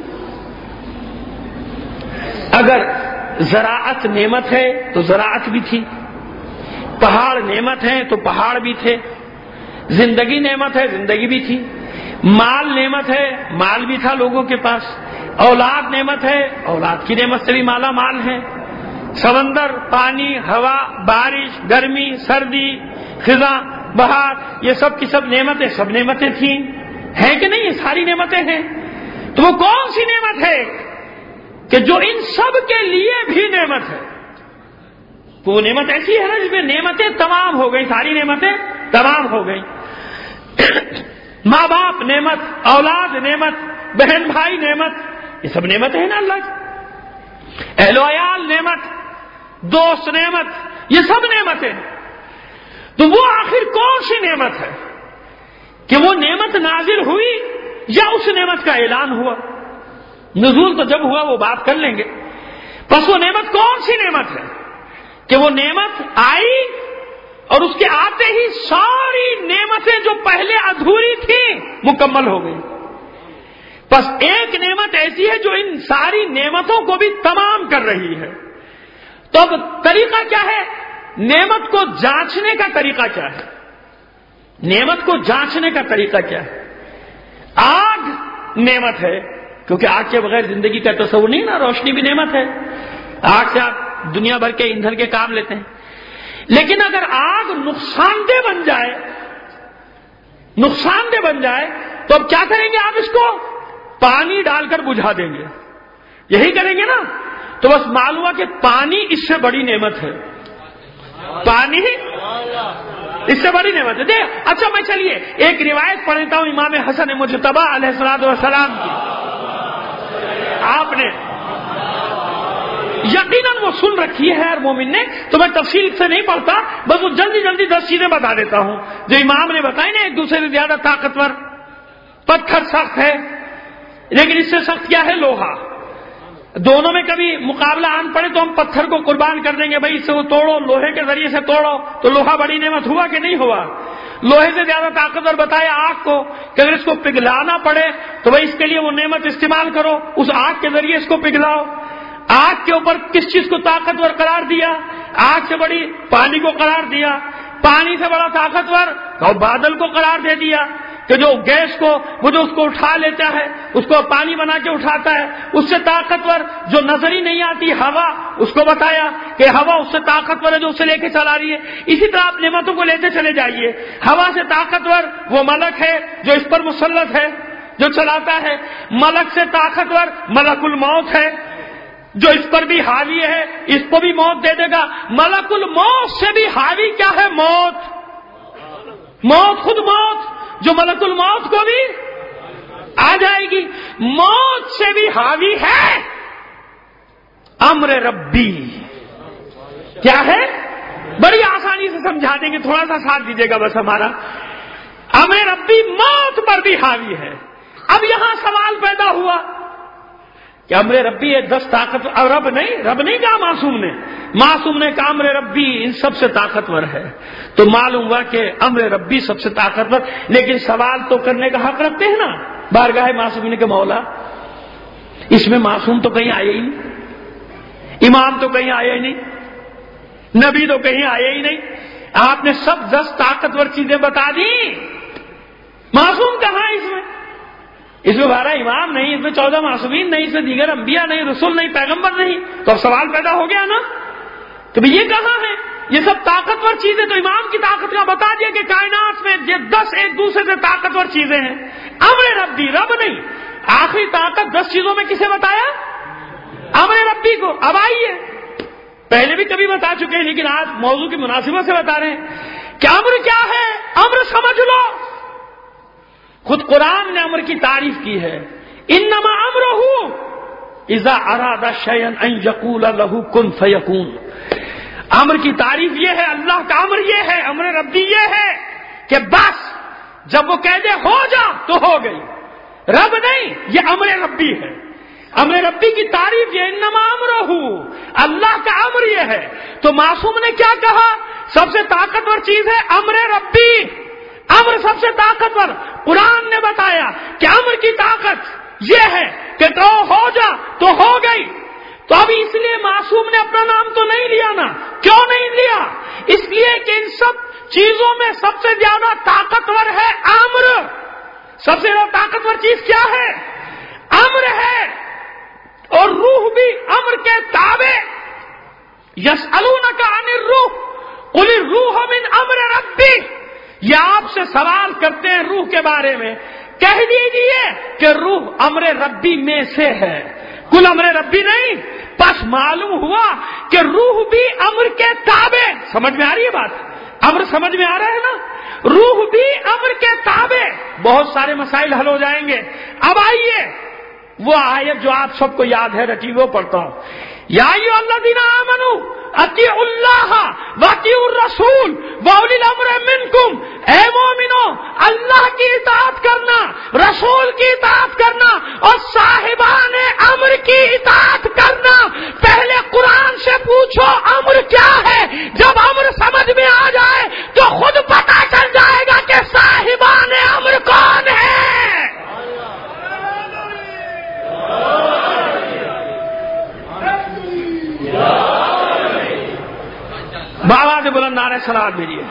اگر زراعت نعمت ہے تو زراعت بھی تھی، پہاڑ نعمت ہے تو پہاڑ بھی تھے، زندگی نعمت ہے، زندگی بھی تھی، مال نعمت ہے، مال بھی تھا لوگوں کے پاس، اولاد نعمت ہے، اولاد کی نعمت سے بھی مالا مال ہے، سمندر، پانی، ہوا، بارش، گرمی، سردی، خزاں، بہار، یہ سب کی سب نعمتیں، سب نعمتیں تھیں. ہیں کہ نہیں؟ یہ ساری نعمتیں ہیں. تو وہ کون سی نعمت ہے کہ جو ان سب کے لیے بھی نعمت ہے؟ وہ نعمت ایسی ہے نا جس میں نعمتیں تمام ہو گئی، ساری نعمتیں تمام ہو گئی. ماں باپ نعمت، اولاد نعمت، بہن بھائی نعمت، یہ سب نعمتیں ہیں نا اللہ کی. اہل و عیال نعمت، دوست نعمت، یہ سب نعمتیں. تو وہ آخر کون سی نعمت ہے کہ وہ نعمت نازل ہوئی یا اس نعمت کا اعلان ہوا؟ نزول تو جب ہوا وہ بات کر لیں گے. بس وہ نعمت کون سی نعمت ہے کہ وہ نعمت آئی اور اس کے آتے ہی ساری نعمتیں جو پہلے ادھوری تھیں مکمل ہو گئی. بس ایک نعمت ایسی ہے جو ان ساری نعمتوں کو بھی تمام کر رہی ہے. تو اب طریقہ کیا ہے؟ نعمت کو جانچنے کا طریقہ کیا ہے؟ نعمت کو جانچنے کا طریقہ کیا ہے؟ آگ نعمت ہے، کیونکہ آگ کے بغیر زندگی کا تصور نہیں نا. روشنی بھی نعمت ہے، آگ سے آپ دنیا بھر کے ایندھن کے کام لیتے ہیں. لیکن اگر آگ نقصان دہ بن جائے، نقصان دہ بن جائے تو اب کیا کریں گے؟ آپ اس کو پانی ڈال کر بجھا دیں گے، یہی کریں گے نا. تو بس معلوم ہوا کہ پانی اس سے بڑی نعمت ہے. پانی اس سے بڑی نعمت ہے. اچھا میں چلیے ایک روایت پڑھ لیتا ہوں امام حسن مجتبی علیہ الصلوۃ والسلام کی. آپ نے یقیناً وہ سن رکھی ہے ہر مومن نے، تو میں تفصیل سے نہیں پڑھتا، بس وہ جلدی جلدی 10 چیزیں بتا دیتا ہوں جو امام نے بتائی نا. ایک دوسرے سے زیادہ طاقتور. پتھر سخت ہے لیکن اس سے سخت کیا ہے؟ لوہا. دونوں میں کبھی مقابلہ آن پڑے تو ہم پتھر کو قربان کر دیں گے، بھائی اس سے وہ توڑو، لوہے کے ذریعے سے توڑو. تو لوہا بڑی نعمت ہوا کہ نہیں ہوا؟ لوہے سے زیادہ طاقتور بتایا آگ کو کہ اگر اس کو پگھلانا پڑے تو بھائی اس کے لیے وہ نعمت استعمال کرو، اس آگ کے ذریعے اس کو پگھلاؤ. آگ کے اوپر کس چیز کو طاقتور قرار دیا؟ آگ سے بڑی پانی کو قرار دیا. پانی سے بڑا طاقتور اور بادل کو قرار دے دیا. کہ جو گیس کو وہ جو اس کو اٹھا لیتا ہے، اس کو پانی بنا کے اٹھاتا ہے، اس سے طاقتور جو نظر ہی نہیں آتی ہوا، اس کو بتایا کہ ہوا اس سے طاقتور ہے جو اسے لے کے چلا رہی ہے۔ اسی طرح آپ نعمتوں کو لیتے چلے جائیے، ہوا سے طاقتور وہ ملک ہے جو اس پر مسلط ہے، جو چلاتا ہے۔ ملک سے طاقتور ملک الموت ہے جو اس پر بھی حاوی ہے، اس کو بھی موت دے دے گا۔ ملک الموت سے بھی حاوی کیا ہے؟ موت، موت خود موت جو ملک الموت کو بھی آ جائے گی۔ موت سے بھی حاوی ہے امر ربی۔ کیا ہے؟ بڑی آسانی سے سمجھا دیں گے، تھوڑا سا ساتھ دیجیے گا بس ہمارا۔ امر ربی موت پر بھی حاوی ہے۔ اب یہاں سوال پیدا ہوا کہ امر ربی ہے 10 طاقت، رب نہیں کہا معصوم نے کہا امر ربی ان سب سے طاقتور ہے، تو معلوم ہوا کہ امر ربی سب سے طاقتور، لیکن سوال تو کرنے کا حق رکھتے ہیں نا بارگاہ معصومین کے مولا۔ اس میں معصوم تو کہیں آئے ہی نہیں، امام تو کہیں آئے ہی نہیں، نبی تو کہیں آئے ہی نہیں، آپ نے سب 10 طاقتور چیزیں بتا دی، معصوم کہاں ہے اس میں 12 امام نہیں، اس میں 14 معصومین نہیں، اس میں دیگر انبیاء نہیں، رسول نہیں، پیغمبر نہیں، تو اب سوال پیدا ہو گیا نا کہ یہ کہاں ہے؟ یہ سب طاقتور چیزیں تو امام کی طاقت کا بتا دیا کہ کائنات میں یہ 10 ایک دوسرے سے طاقتور چیزیں ہیں۔ امر ربی، رب نہیں، آخری طاقت 10 چیزوں میں کسے بتایا؟ امر ربی کو۔ اب آئیے، پہلے بھی کبھی بتا چکے ہیں لیکن آج موضوع کی مناسبت سے بتا رہے ہیں کہ امر کیا ہے؟ امر سمجھ لو، خود قرآن نے امر کی تعریف کی ہے، انما امرہ اذا اراد شیئا ان یقول له کن فیکون۔ امر کی تعریف یہ ہے، اللہ کا امر یہ ہے، امر ربی یہ ہے کہ بس جب وہ کہہ دے ہو جا تو ہو گئی، رب نہیں، یہ امر ربی ہے۔ امر ربی کی تعریف یہ انما امرہ، اللہ کا امر یہ ہے۔ تو معصوم نے کیا کہا؟ سب سے طاقتور چیز ہے امر ربی، امر سب سے طاقتور۔ قرآن نے بتایا کہ امر کی طاقت یہ ہے کہ تو ہو جا تو ہو گئی۔ تو اب اس لیے معصوم نے اپنا نام تو نہیں لیا نا، کیوں نہیں لیا؟ اس لیے کہ ان سب چیزوں میں سب سے زیادہ طاقتور ہے امر۔ سب سے زیادہ طاقتور چیز کیا ہے؟ امر ہے، اور روح بھی امر کے تابع۔ یسألونک عن الروح قل الروح من امر ربی، یہ آپ سے سوال کرتے ہیں روح کے بارے میں، کہہ دیجیے کہ روح امر ربی میں سے ہے، کل امر ربی نہیں۔ بس معلوم ہوا کہ روح بھی امر کے تابع۔ سمجھ میں آ رہی ہے بات؟ امر سمجھ میں آ رہا ہے نا؟ روح بھی امر کے تابع، بہت سارے مسائل حل ہو جائیں گے۔ اب آئیے وہ آیت جو آپ سب کو یاد ہے رٹی وہ پڑھتا ہوں۔ یا ایھا الذین آمنوا اطیعوا اللہ واطیعوا الرسول واولی الامر منکم، اے مومنو اللہ کی اطاعت کرنا، رسول کی اطاعت کرنا اور صاحبان امر کی اطاعت کرنا۔ پہلے قرآن سے پوچھو امر کیا ہے، جب امر سمجھ میں آ جائے تو خود پتہ چل جائے گا کہ صاحبان امر کون ہے۔ بابا سے بلند نعرہ صلوات بھیجیے۔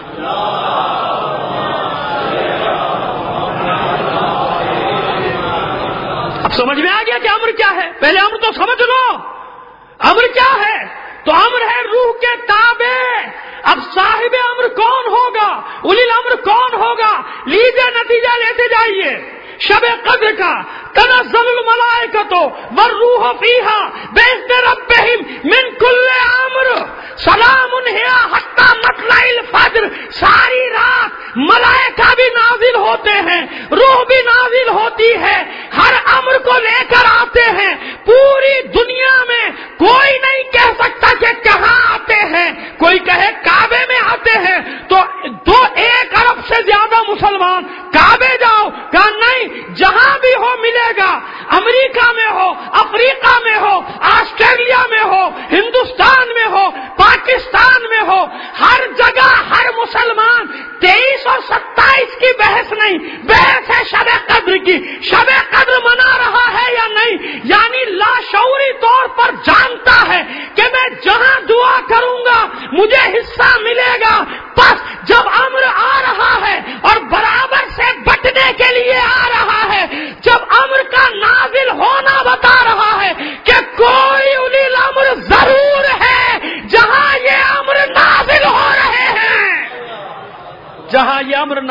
اب سمجھ میں آ گیا کہ امر کیا ہے؟ پہلے امر تو سمجھ لو، امر کیا ہے؟ تو امر ہے روح کے تابع۔ اب صاحب امر کون ہوگا؟ اولی الامر کون ہوگا؟ لیجیے نتیجہ لیتے جائیے۔ شب قدر کا تنزل الملائکۃ والروح فیہا باذن ربہم من کل امر سلام ہی حتی مطلع الفجر۔ ساری رات ملائکہ بھی نازل ہوتے ہیں، روح بھی نازل ہوتی ہے، ہر امر کو لے کر آتے ہیں۔ پوری دنیا میں کوئی نہیں کہہ سکتا کہ کہاں آتے ہیں، کوئی کہے کعبے میں آتے ہیں تو 1 ارب سے زیادہ مسلمان کعبے جاؤ، کہا نہیں، جہاں بھی ہو ملے گا، امریکہ میں ہو، افریقہ میں ہو، آسٹریلیا میں ہو، ہندوستان میں ہو، پاکستان میں ہو، ہر جگہ ہر مسلمان 23 اور 27 کی بحث نہیں، بحث ہے شب قدر کی۔ شب قدر منا رہا ہے یا نہیں، یعنی لاشعوری طور پر جانتا ہے کہ میں جہاں دعا کروں گا مجھے حصہ ملے گا۔ بس جب امر آ رہا ہے اور برابر سے بٹنے کے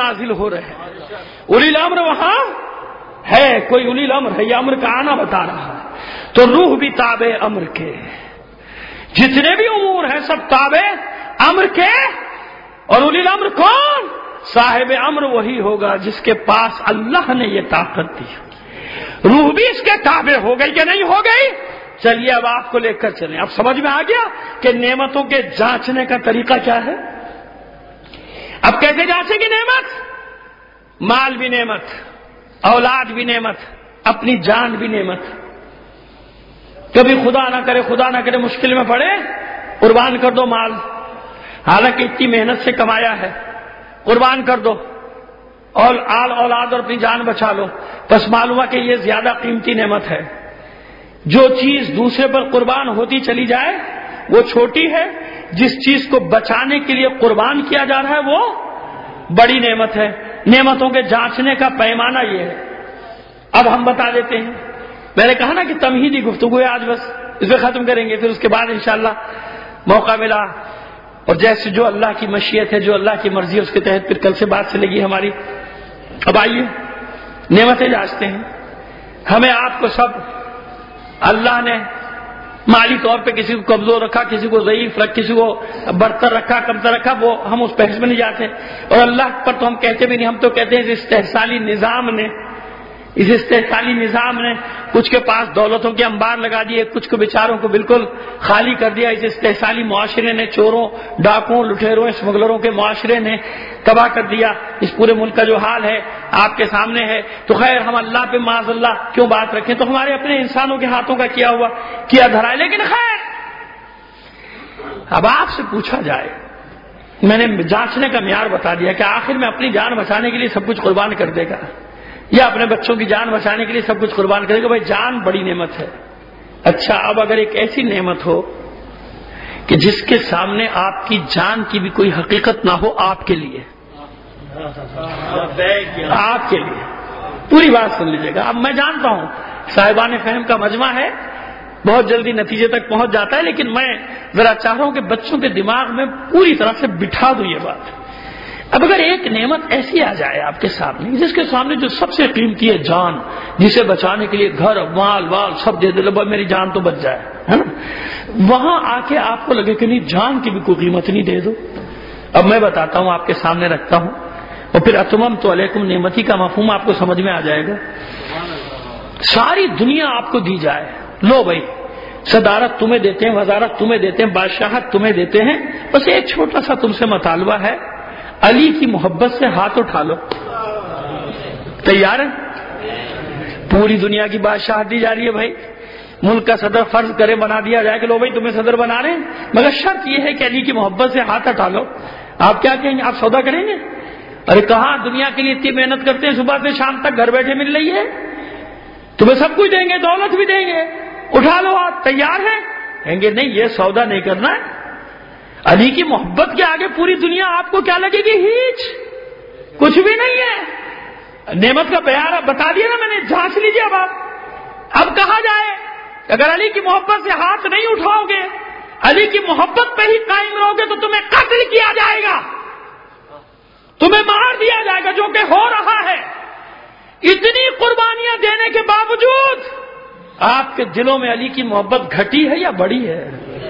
نازل ہو رہے ہیں. اولی الامر وہاں ہے, کوئی اولی الامر ہے, یہ امر کا آنا بتا رہا ہے. تو روح بھی تابع امر کے, جتنے بھی امور ہیں سب تابع امر کے. اور اولی الامر کون؟ صاحب امر وہی ہوگا جس کے پاس اللہ نے یہ طاقت دی. روح بھی اس کے تابع ہو گئی کہ نہیں ہو گئی؟ چلیے اب آپ کو لے کر چلیں. اب سمجھ میں آ گیا کہ نعمتوں کے جانچنے کا طریقہ کیا ہے. اب کیسے جانچیں گی نعمت؟ مال بھی نعمت, اولاد بھی نعمت, اپنی جان بھی نعمت. کبھی خدا نہ کرے مشکل میں پڑے, قربان کر دو مال, حالانکہ اتنی محنت سے کمایا ہے, قربان کر دو. اور اولاد اور اپنی جان بچا لو. بس معلوم ہے کہ یہ زیادہ قیمتی نعمت ہے. جو چیز دوسرے پر قربان ہوتی چلی جائے وہ چھوٹی ہے, جس چیز کو بچانے کے لیے قربان کیا جا رہا ہے وہ بڑی نعمت ہے. نعمتوں کے جانچنے کا پیمانہ یہ ہے. اب ہم بتا دیتے ہیں. میں نے کہا نا کہ تمہیدی گفتگو ہے آج, بس اس پہ ختم کریں گے, پھر اس کے بعد انشاءاللہ موقع ملا اور جیسے جو اللہ کی مشیت ہے, جو اللہ کی مرضی ہے, اس کے تحت پھر کل سے بات چلے گی ہماری. اب آئیے نعمتیں جانچتے ہیں. ہمیں آپ کو سب اللہ نے مالی طور پہ کسی کو کمزور رکھا, کسی کو ضعیف رکھا, کسی کو برتر رکھا, کمتر رکھا, وہ ہم اس بحث میں نہیں جاتے. اور اللہ پر تو ہم کہتے بھی نہیں, ہم تو کہتے ہیں اس استحصالی نظام نے کچھ کے پاس دولتوں کے انبار لگا دیے, کچھ کو بیچاروں کو بالکل خالی کر دیا. اس استحصالی معاشرے نے چوروں, ڈاکوں, لٹیروں, اسمگلروں کے معاشرے نے تباہ کر دیا. اس پورے ملک کا جو حال ہے آپ کے سامنے ہے. تو خیر ہم اللہ پہ معاذ اللہ کیوں بات رکھیں, تو ہمارے اپنے انسانوں کے ہاتھوں کا کیا دھرا ہے. لیکن خیر اب آپ سے پوچھا جائے, میں نے جانچنے کا معیار بتا دیا کہ آخر میں اپنی جان بچانے کے لیے سب کچھ قربان کر دے گا یا اپنے بچوں کی جان بچانے کے لیے سب کچھ قربان کرے گا. بھائی جان بڑی نعمت ہے. اچھا اب اگر ایک ایسی نعمت ہو کہ جس کے سامنے آپ کی جان کی بھی کوئی حقیقت نہ ہو, آپ کے لیے پوری بات سن لیجیے گا. اب میں جانتا ہوں صاحبان فہم کا مجمع ہے, بہت جلدی نتیجے تک پہنچ جاتا ہے, لیکن میں ذرا چاہ رہا ہوں کہ بچوں کے دماغ میں پوری طرح سے بٹھا دوں یہ بات. اب اگر ایک نعمت ایسی آ جائے آپ کے سامنے جس کے سامنے جو سب سے قیمتی ہے جان, جسے بچانے کے لیے گھر مال سب دے دے, میری جان تو بچ جائے, ہے نا, وہاں آ کے آپ کو لگے کہ نہیں جان کی بھی کوئی قیمت نہیں, دے دو. اب میں بتاتا ہوں, آپ کے سامنے رکھتا ہوں, اور پھر اتممت علیکم نعمتی کا مفہوم آپ کو سمجھ میں آ جائے گا. ساری دنیا آپ کو دی جائے, لو بھائی صدارت تمہیں دیتے ہیں, وزارت تمہیں دیتے ہیں, بادشاہت تمہیں دیتے ہیں, بس ایک چھوٹا سا تم سے مطالبہ ہے, علی کی محبت سے ہاتھ اٹھا لو. تیار ہے؟ پوری دنیا کی بادشاہت دی جا رہی ہے بھائی, ملک کا صدر فرض کرے بنا دیا جائے کہ لو بھائی تمہیں صدر بنا رہے ہیں, مگر شرط یہ ہے کہ علی کی محبت سے ہاتھ اٹھا لو. آپ کیا کہیں گے؟ آپ سودا کریں گے؟ ارے کہاں دنیا کے لیے اتنی محنت کرتے ہیں, صبح سے شام تک گھر بیٹھے مل رہی ہے, تمہیں سب کچھ دیں گے, دولت بھی دیں گے, اٹھا لو آپ. تیار ہے؟ کہیں گے نہیں, یہ سودا نہیں کرنا ہے. علی کی محبت کے آگے پوری دنیا آپ کو کیا لگے گی؟ ہیچ, کچھ بھی نہیں ہے. نعمت کا بیان بتا دیا نا میں نے, جانچ لیجیے. اب کہا جائے اگر علی کی محبت سے ہاتھ نہیں اٹھاؤ گے, علی کی محبت پہ ہی قائم رہو گے, تو تمہیں قتل کیا جائے گا, تمہیں مار دیا جائے گا, جو کہ ہو رہا ہے. اتنی قربانیاں دینے کے باوجود آپ کے دلوں میں علی کی محبت گھٹی ہے یا بڑی ہے؟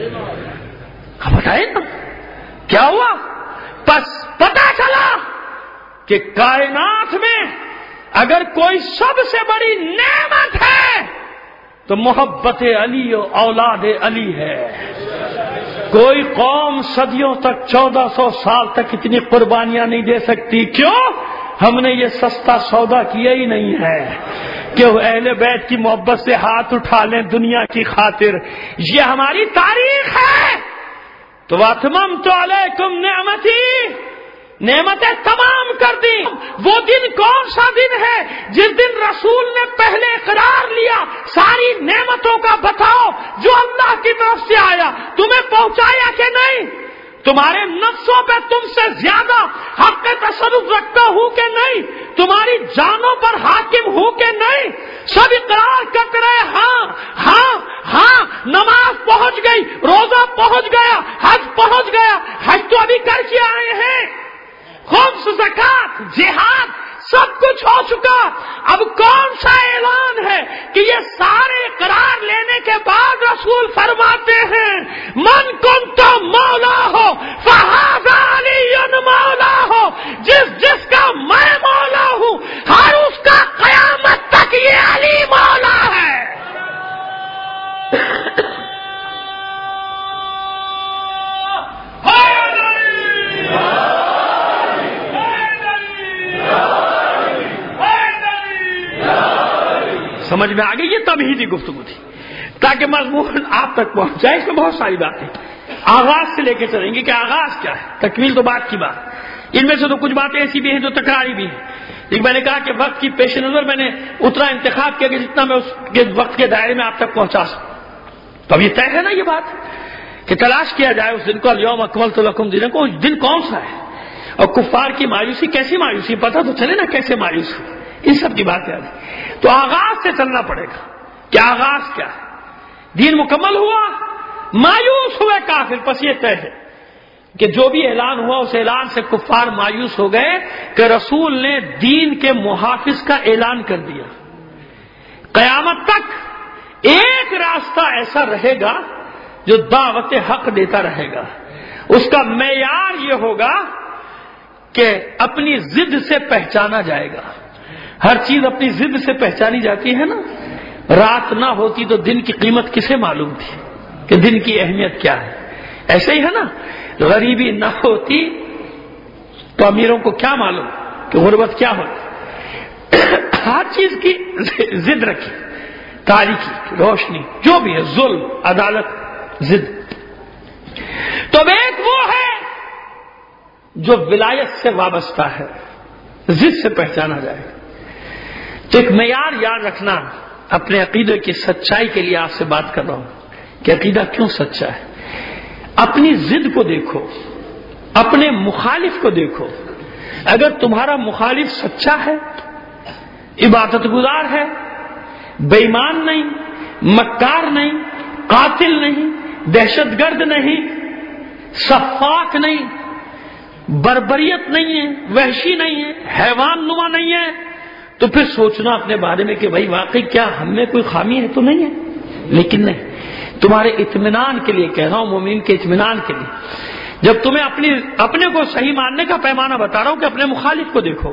بتائیں نا کیا ہوا. بس پتا چلا کہ کائنات میں اگر کوئی سب سے بڑی نعمت ہے تو محبت علی و اولاد علی ہے. کوئی قوم صدیوں تک 1400 سال تک اتنی قربانیاں نہیں دے سکتی. کیوں؟ ہم نے یہ سستا سودا کیا ہی نہیں ہے کہ اہل بیت کی محبت سے ہاتھ اٹھا لیں دنیا کی خاطر. یہ ہماری تاریخ ہے. تو وَأَتْمَمْتُ عَلَيْكُمْ نِعْمَتِي, نعمتیں تمام کر دی. وہ دن کون سا دن ہے جس دن رسول نے پہلے اقرار لیا ساری نعمتوں کا بتاؤ جو اللہ کی طرف سے آیا, تمہیں پہنچایا کہ نہیں؟ تمہارے نفسوں پہ تم سے زیادہ حق تصرف رکھتا ہوں کہ نہیں؟ تمہاری جانوں پر حاکم ہوں کہ نہیں؟ سب اقرار کرتے رہے, ہاں ہاں ہاں. نماز پہنچ گئی, روزہ پہنچ گیا, حج پہنچ گیا. حج تو ابھی کر کے آئے ہیں, خمس، زکات، جہاد، سب کچھ ہو چکا. اب کون سا اعلان ہے کہ یہ سارے قرار لینے کے بعد رسول فرماتے ہیں من کنت مولا ہو فہذا علی مولا ہو، جس کا میں مولا ہوں ہر اس کا قیامت تک یہ علی مولا ہے. سمجھ میں آ گئی؟ یہ تمہیدی گفتگو تھی تاکہ مضمون آپ تک پہنچ جائے. اس میں بہت ساری باتیں آغاز سے لے کے چلیں گے کہ آغاز کیا ہے، تکمیل تو بات کی بات. ان میں سے تو کچھ باتیں ایسی بھی ہیں جو تکراری بھی ہیں، لیکن میں نے کہا کہ وقت کی پیش نظر میں نے اتنا انتخاب کیا کہ جتنا میں اس کے وقت کے دائرے میں آپ تک پہنچا سکوں. تو اب یہ طے ہے نا یہ بات کہ تلاش کیا جائے اس دن کو، الیوم اکملت لکم دینکم. اس دن کون سا ہے اور کفار کی مایوسی کیسی مایوسی، پتہ تو چلے نا کیسے مایوس ہوئی. ان سب کی بات یاد ہے. تو آغاز سے چلنا پڑے گا کہ آغاز کیا ہے. دین مکمل ہوا، مایوس ہوئے کافر. پس یہ طے ہے کہ جو بھی اعلان ہوا اس اعلان سے کفار مایوس ہو گئے کہ رسول نے دین کے محافظ کا اعلان کر دیا. قیامت تک ایک راستہ ایسا رہے گا جو دعوت حق دیتا رہے گا. اس کا معیار یہ ہوگا کہ اپنی ضد سے پہچانا جائے گا. ہر چیز اپنی ضد سے پہچانی جاتی ہے نا. رات نہ ہوتی تو دن کی قیمت کسے معلوم تھی کہ دن کی اہمیت کیا ہے؟ ایسے ہی ہے نا. غریبی نہ ہوتی تو امیروں کو کیا معلوم کہ غربت کیا ہوتی. ہر چیز کی ضد رکھی، تاریکی، روشنی، جو بھی ہے، ظلم، عدالت، ضد. تو ایک وہ ہے جو ولایت سے وابستہ ہے، ضد سے پہچانا جائے. تو ایک معیار یاد رکھنا. اپنے عقیدے کی سچائی کے لیے آپ سے بات کر رہا ہوں کہ عقیدہ کیوں سچا ہے. اپنی ضد کو دیکھو، اپنے مخالف کو دیکھو. اگر تمہارا مخالف سچا ہے، عبادت گزار ہے، بے ایمان نہیں، مکار نہیں، قاتل نہیں، دہشت گرد نہیں، سفاک نہیں، بربریت نہیں ہے، وحشی نہیں ہے، حیوان نما نہیں ہے، تو پھر سوچنا اپنے بارے میں کہ بھائی واقعی کیا ہم میں کوئی خامی ہے تو نہیں ہے. لیکن نہیں، تمہارے اطمینان کے لیے کہہ رہا ہوں، مومن کے اطمینان کے لیے. جب تمہیں اپنے کو صحیح ماننے کا پیمانہ بتا رہا ہوں کہ اپنے مخالف کو دیکھو.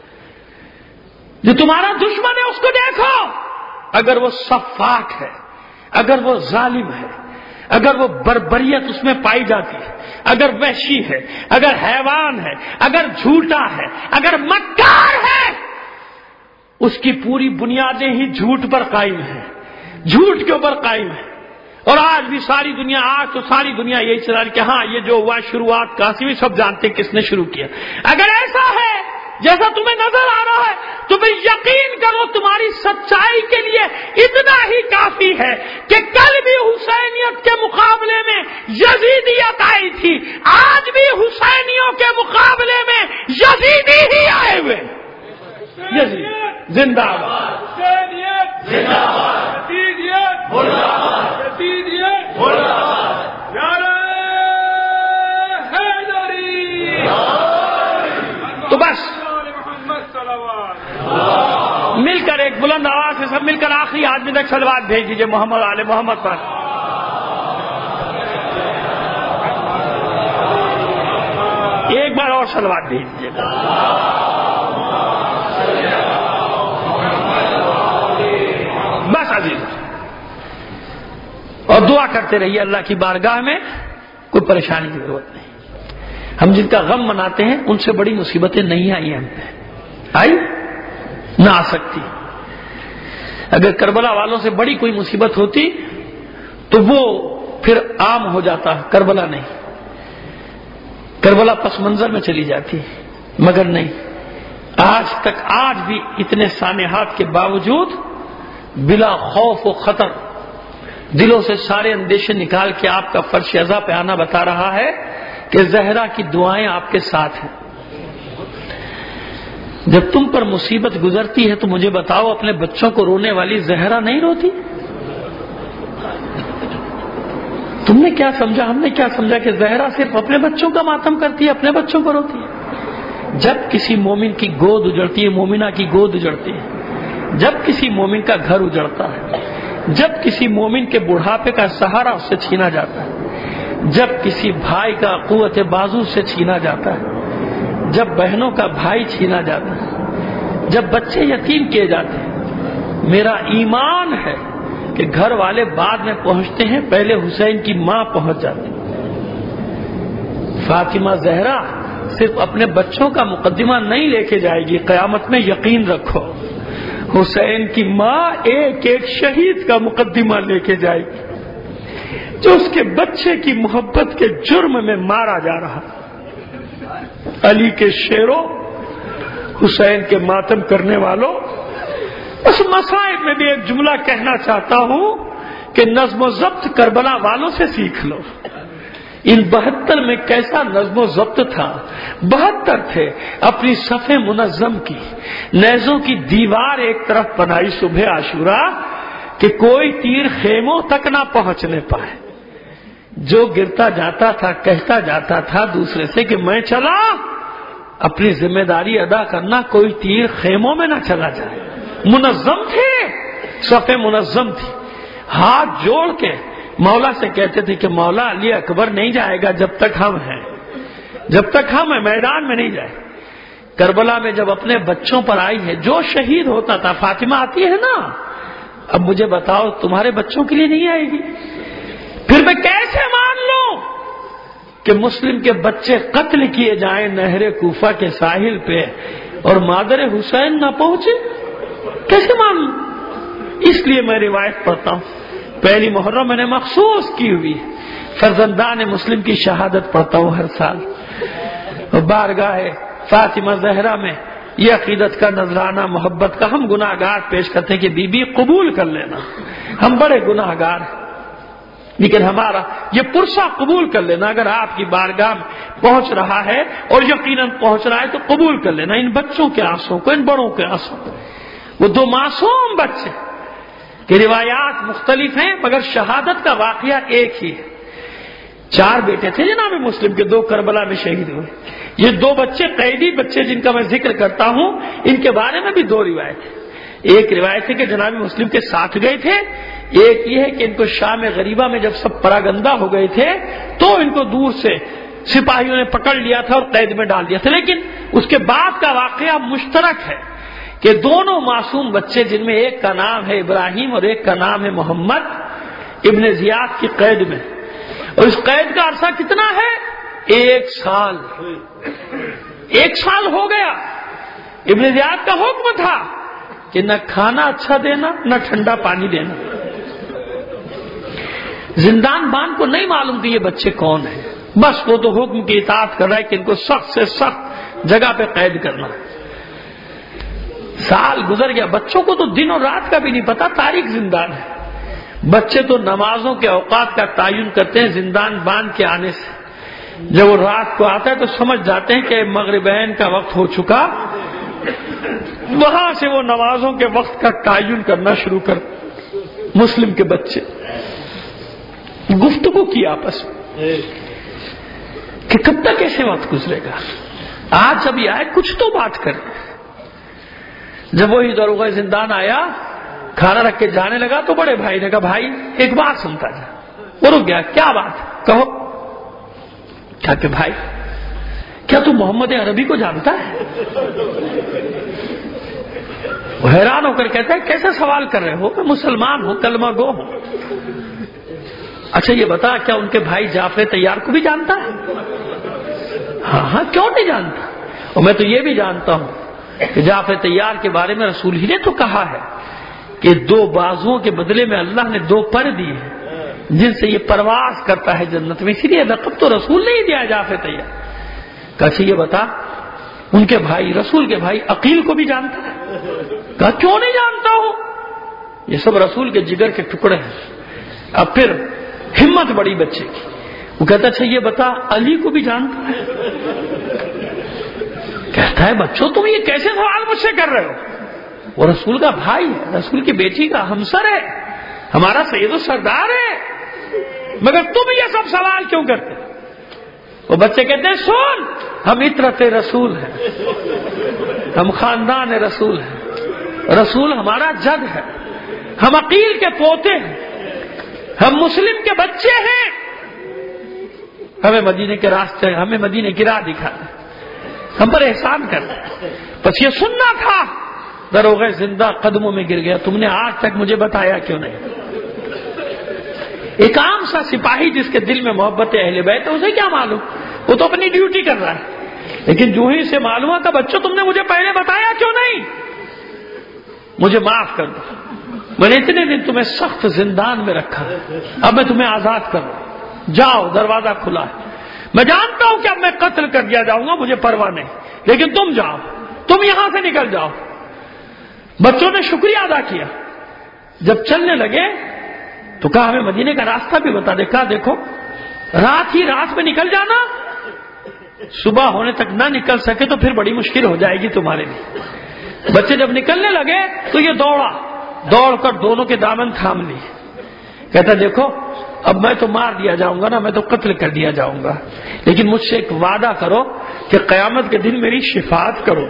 جو تمہارا دشمن ہے اس کو دیکھو. اگر وہ سفاک ہے، اگر وہ ظالم ہے، اگر وہ بربریت اس میں پائی جاتی ہے، اگر وحشی ہے، اگر حیوان ہے، اگر جھوٹا ہے، اگر مکار ہے، اس کی پوری بنیادیں ہی جھوٹ پر قائم ہیں، جھوٹ کے اوپر قائم ہے. اور آج بھی ساری دنیا یہی چلا رہی کہ ہاں یہ جو ہوا شروعات قاسمی سب جانتے ہیں کس نے شروع کیا. اگر ایسا ہے جیسا تمہیں نظر آ رہا ہے تو پھر یقین کرو تمہاری سچائی کے لیے اتنا ہی کافی ہے کہ کل بھی حسینیت کے مقابلے میں یزیدیت آئی تھی، آج بھی حسینیوں کے مقابلے میں یزیدی ہی آئے ہوئے. یزید زندہ باد، زندہ باد، مرد آباد، مرد آباد، نعرہ حیدری. تو بس مل کر ایک بلند آواز سے سب مل کر آخری آدمی تک صلوات بھیج دیجئے محمد آل محمد پر. ایک بار اور صلوات بھیج دیجئے. بس عزیز، اور دعا کرتے رہیے اللہ کی بارگاہ میں. کوئی پریشانی کی ضرورت نہیں. ہم جن کا غم مناتے ہیں ان سے بڑی مصیبتیں نہیں آئی ہم پہ، آئی نہ آ سکتی. اگر کربلا والوں سے بڑی کوئی مصیبت ہوتی تو وہ پھر عام ہو جاتا، کربلا نہیں. کربلا پس منظر میں چلی جاتی، مگر نہیں. آج بھی اتنے سانحات کے باوجود بلا خوف و خطر دلوں سے سارے اندیشے نکال کے آپ کا فرش عزا پہ آنا بتا رہا ہے کہ زہرا کی دعائیں آپ کے ساتھ ہیں. جب تم پر مصیبت گزرتی ہے تو مجھے بتاؤ اپنے بچوں کو رونے والی زہرا نہیں روتی؟ تم نے کیا سمجھا، ہم نے کیا سمجھا کہ زہرا صرف اپنے بچوں کا ماتم کرتی ہے، اپنے بچوں کو روتی ہے؟ جب کسی مومن کی گود اجڑتی ہے، مومنہ کی گود اجڑتی ہے، جب کسی مومن کا گھر اجڑتا ہے، جب کسی مومن کے بڑھاپے کا سہارا اس سے چھینا جاتا ہے، جب کسی بھائی کا قوت بازو سے چھینا جاتا ہے، جب بہنوں کا بھائی چھینا جاتا ہے، جب بچے یتیم کیے جاتے ہیں، میرا ایمان ہے کہ گھر والے بعد میں پہنچتے ہیں، پہلے حسین کی ماں پہنچ جاتی ہے۔ فاطمہ زہرا صرف اپنے بچوں کا مقدمہ نہیں لے کے جائے گی، قیامت میں یقین رکھو حسین کی ماں ایک ایک شہید کا مقدمہ لے کے جائے گی جو اس کے بچے کی محبت کے جرم میں مارا جا رہا۔ علی کے شیروں، حسین کے ماتم کرنے والوں، اس مصائب میں بھی ایک جملہ کہنا چاہتا ہوں کہ نظم و ضبط کربلا والوں سے سیکھ لو۔ ان 72 میں کیسا نظم و ضبط تھا، 72 تھے، اپنی صفیں منظم کی، نیزوں کی دیوار ایک طرف بنائی صبح عاشورہ کہ کوئی تیر خیموں تک نہ پہنچنے پائے، جو گرتا جاتا تھا کہتا جاتا تھا دوسرے سے کہ میں چلا، اپنی ذمہ داری ادا کرنا، کوئی تیر خیموں میں نہ چلا جائے۔ منظم تھے، صفیں منظم تھی، ہاتھ جوڑ کے مولا سے کہتے تھے کہ مولا علی اکبر نہیں جائے گا جب تک ہم ہیں، جب تک ہم ہیں میدان میں نہیں جائے۔ کربلا میں جب اپنے بچوں پر آئی ہے، جو شہید ہوتا تھا، فاطمہ آتی ہے نا، اب مجھے بتاؤ تمہارے بچوں کے لیے نہیں آئے گی؟ پھر میں کیسے مان لوں کہ مسلم کے بچے قتل کیے جائیں نہر کوفہ کے ساحل پہ اور مادر حسین نہ پہنچے؟ کیسے مان لوں؟ اس لیے میں روایت پڑھتا ہوں، پہلی محرم میں نے مخصوص کی ہوئی، فرزندان مسلم کی شہادت پڑھتا ہوں ہر سال، بارگاہ فاطمہ زہرا میں یہ عقیدت کا نذرانہ محبت کا ہم گناہ گار پیش کرتے ہیں کہ بی بی قبول کر لینا، ہم بڑے گناہ گار ہیں، لیکن ہمارا یہ پرسہ قبول کر لینا، اگر آپ کی بارگاہ میں پہنچ رہا ہے اور یقیناً پہنچ رہا ہے تو قبول کر لینا ان بچوں کے آنسوں کو، ان بڑوں کے آنسوں کو۔ وہ دو معصوم بچے کہ روایات مختلف ہیں مگر شہادت کا واقعہ ایک ہی ہے۔ 4 بیٹے تھے جناب مسلم کے، 2 کربلا میں شہید ہوئے۔ یہ 2 بچے قیدی بچے جن کا میں ذکر کرتا ہوں، ان کے بارے میں بھی 2 روایت ہیں۔ ایک روایت ہے کہ جناب مسلم کے ساتھ گئے تھے، ایک یہ ہے کہ ان کو شام غریبہ میں جب سب پراگندہ ہو گئے تھے تو ان کو دور سے سپاہیوں نے پکڑ لیا تھا اور قید میں ڈال دیا تھا، لیکن اس کے بعد کا واقعہ مشترک ہے کہ دونوں معصوم بچے جن میں ایک کا نام ہے ابراہیم اور ایک کا نام ہے محمد ابن زیاد کی قید میں، اور اس قید کا عرصہ کتنا ہے؟ 1 سال۔ 1 سال ہو گیا۔ ابن زیاد کا حکم تھا کہ نہ کھانا اچھا دینا نہ ٹھنڈا پانی دینا۔ زندان بان کو نہیں معلوم کہ یہ بچے کون ہیں، بس وہ تو حکم کی اطاعت کر رہا ہے کہ ان کو سخت سے سخت جگہ پہ قید کرنا۔ سال گزر گیا، بچوں کو تو دن اور رات کا بھی نہیں پتا، تاریخ زندان ہے۔ بچے تو نمازوں کے اوقات کا تعین کرتے ہیں زندان باندھ کے آنے سے، جب وہ رات کو آتا ہے تو سمجھ جاتے ہیں کہ مغربین کا وقت ہو چکا، وہاں سے وہ نمازوں کے وقت کا تعین کرنا شروع کر۔ مسلم کے بچے گفتگو کی آپس میں کہ کب تک ایسے وقت گزرے گا، آج جب یہ آئے کچھ تو بات کریں۔ جب وہی داروغہ زندان آیا، کھانا رکھ کے جانے لگا تو بڑے بھائی نے کہا بھائی ایک بات سنتا جا۔ وہ رک گیا، کیا بات؟ کہو۔ کہا کہ بھائی کیا تو محمد عربی کو جانتا ہے؟ وہ حیران ہو کر کہتا ہے کیسا سوال کر رہے ہو، میں مسلمان ہوں، کلمہ گو ہوں۔ اچھا یہ بتا کیا ان کے بھائی جعفر طیار کو بھی جانتا ہے؟ ہاں کیوں نہیں جانتا؟ اور میں تو یہ بھی جانتا ہوں کہ جعفر طیار کے بارے میں رسول ہی نے تو کہا ہے کہ 2 بازوؤں کے بدلے میں اللہ نے 2 پر دیے ہیں جن سے یہ پرواز کرتا ہے جنت میں، اسی لیے لقب تو رسول نے ہی دیا جعفر طیار۔ کہا یہ بتا ان کے بھائی رسول کے بھائی عقیل کو بھی جانتا ہے؟ کہا کیوں نہیں جانتا ہوں، یہ سب رسول کے جگر کے ٹکڑے ہیں۔ اب پھر ہمت بڑی بچے کی، وہ کہتا اچھا یہ بتا علی کو بھی جانتا ہے؟ کہتا ہے بچوں تم یہ کیسے سوال مجھ سے کر رہے ہو، وہ رسول کا بھائی ہے، رسول کی بیٹی کا ہمسر ہے، ہمارا سید و سردار ہے، مگر تم یہ سب سوال کیوں کرتے؟ وہ بچے کہتے ہیں سن، ہم اطرت رسول ہیں، ہم خاندان رسول ہیں، رسول ہمارا جد ہے، ہم عقیل کے پوتے ہیں، ہم مسلم کے بچے ہیں، ہمیں مدینے کے راستے، ہمیں مدینے کی راہ دکھا دے، ہم پر احسان کر دے۔ بس یہ سننا تھا، دروغ زندہ قدموں میں گر گیا، تم نے آج تک مجھے بتایا کیوں نہیں؟ ایک عام سا سپاہی جس کے دل میں محبت اہل بیت ہے، اسے کیا معلوم، وہ تو اپنی ڈیوٹی کر رہا ہے، لیکن جو ہی سے معلوم تھا بچوں تم نے مجھے پہلے بتایا کیوں نہیں؟ مجھے معاف کر دو، میں نے اتنے دن تمہیں سخت زندان میں رکھا، اب میں تمہیں آزاد کر رہا ہوں، جاؤ، دروازہ کھلا ہے، میں جانتا ہوں کہ اب میں قتل کر دیا جاؤں گا، مجھے پرواہ نہیں، لیکن تم جاؤ، تم یہاں سے نکل جاؤ۔ بچوں نے شکریہ ادا کیا، جب چلنے لگے تو کہا ہمیں مدینے کا راستہ بھی بتا دے، کہا دیکھو رات ہی رات میں نکل جانا، صبح ہونے تک نہ نکل سکے تو پھر بڑی مشکل ہو جائے گی تمہارے لیے۔ بچے جب نکلنے لگے تو یہ دوڑ کر دونوں کے دامن تھام لیے، کہتا دیکھو اب میں تو مار دیا جاؤں گا نا، میں تو قتل کر دیا جاؤں گا، لیکن مجھ سے ایک وعدہ کرو کہ قیامت کے دن میری شفاعت کرو۔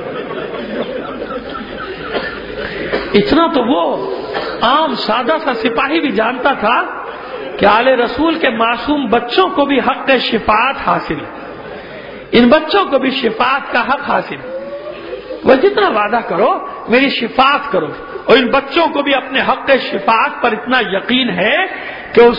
اتنا تو وہ عام سادہ سا سپاہی بھی جانتا تھا کہ آل رسول کے معصوم بچوں کو بھی حق شفاعت حاصل ہے، ان بچوں کو بھی شفاعت کا حق حاصل ہے، وہ جتنا وعدہ کرو میری شفاعت کرو۔ اور ان بچوں کو بھی اپنے حق شفاعت پر اتنا یقین ہے کہ اس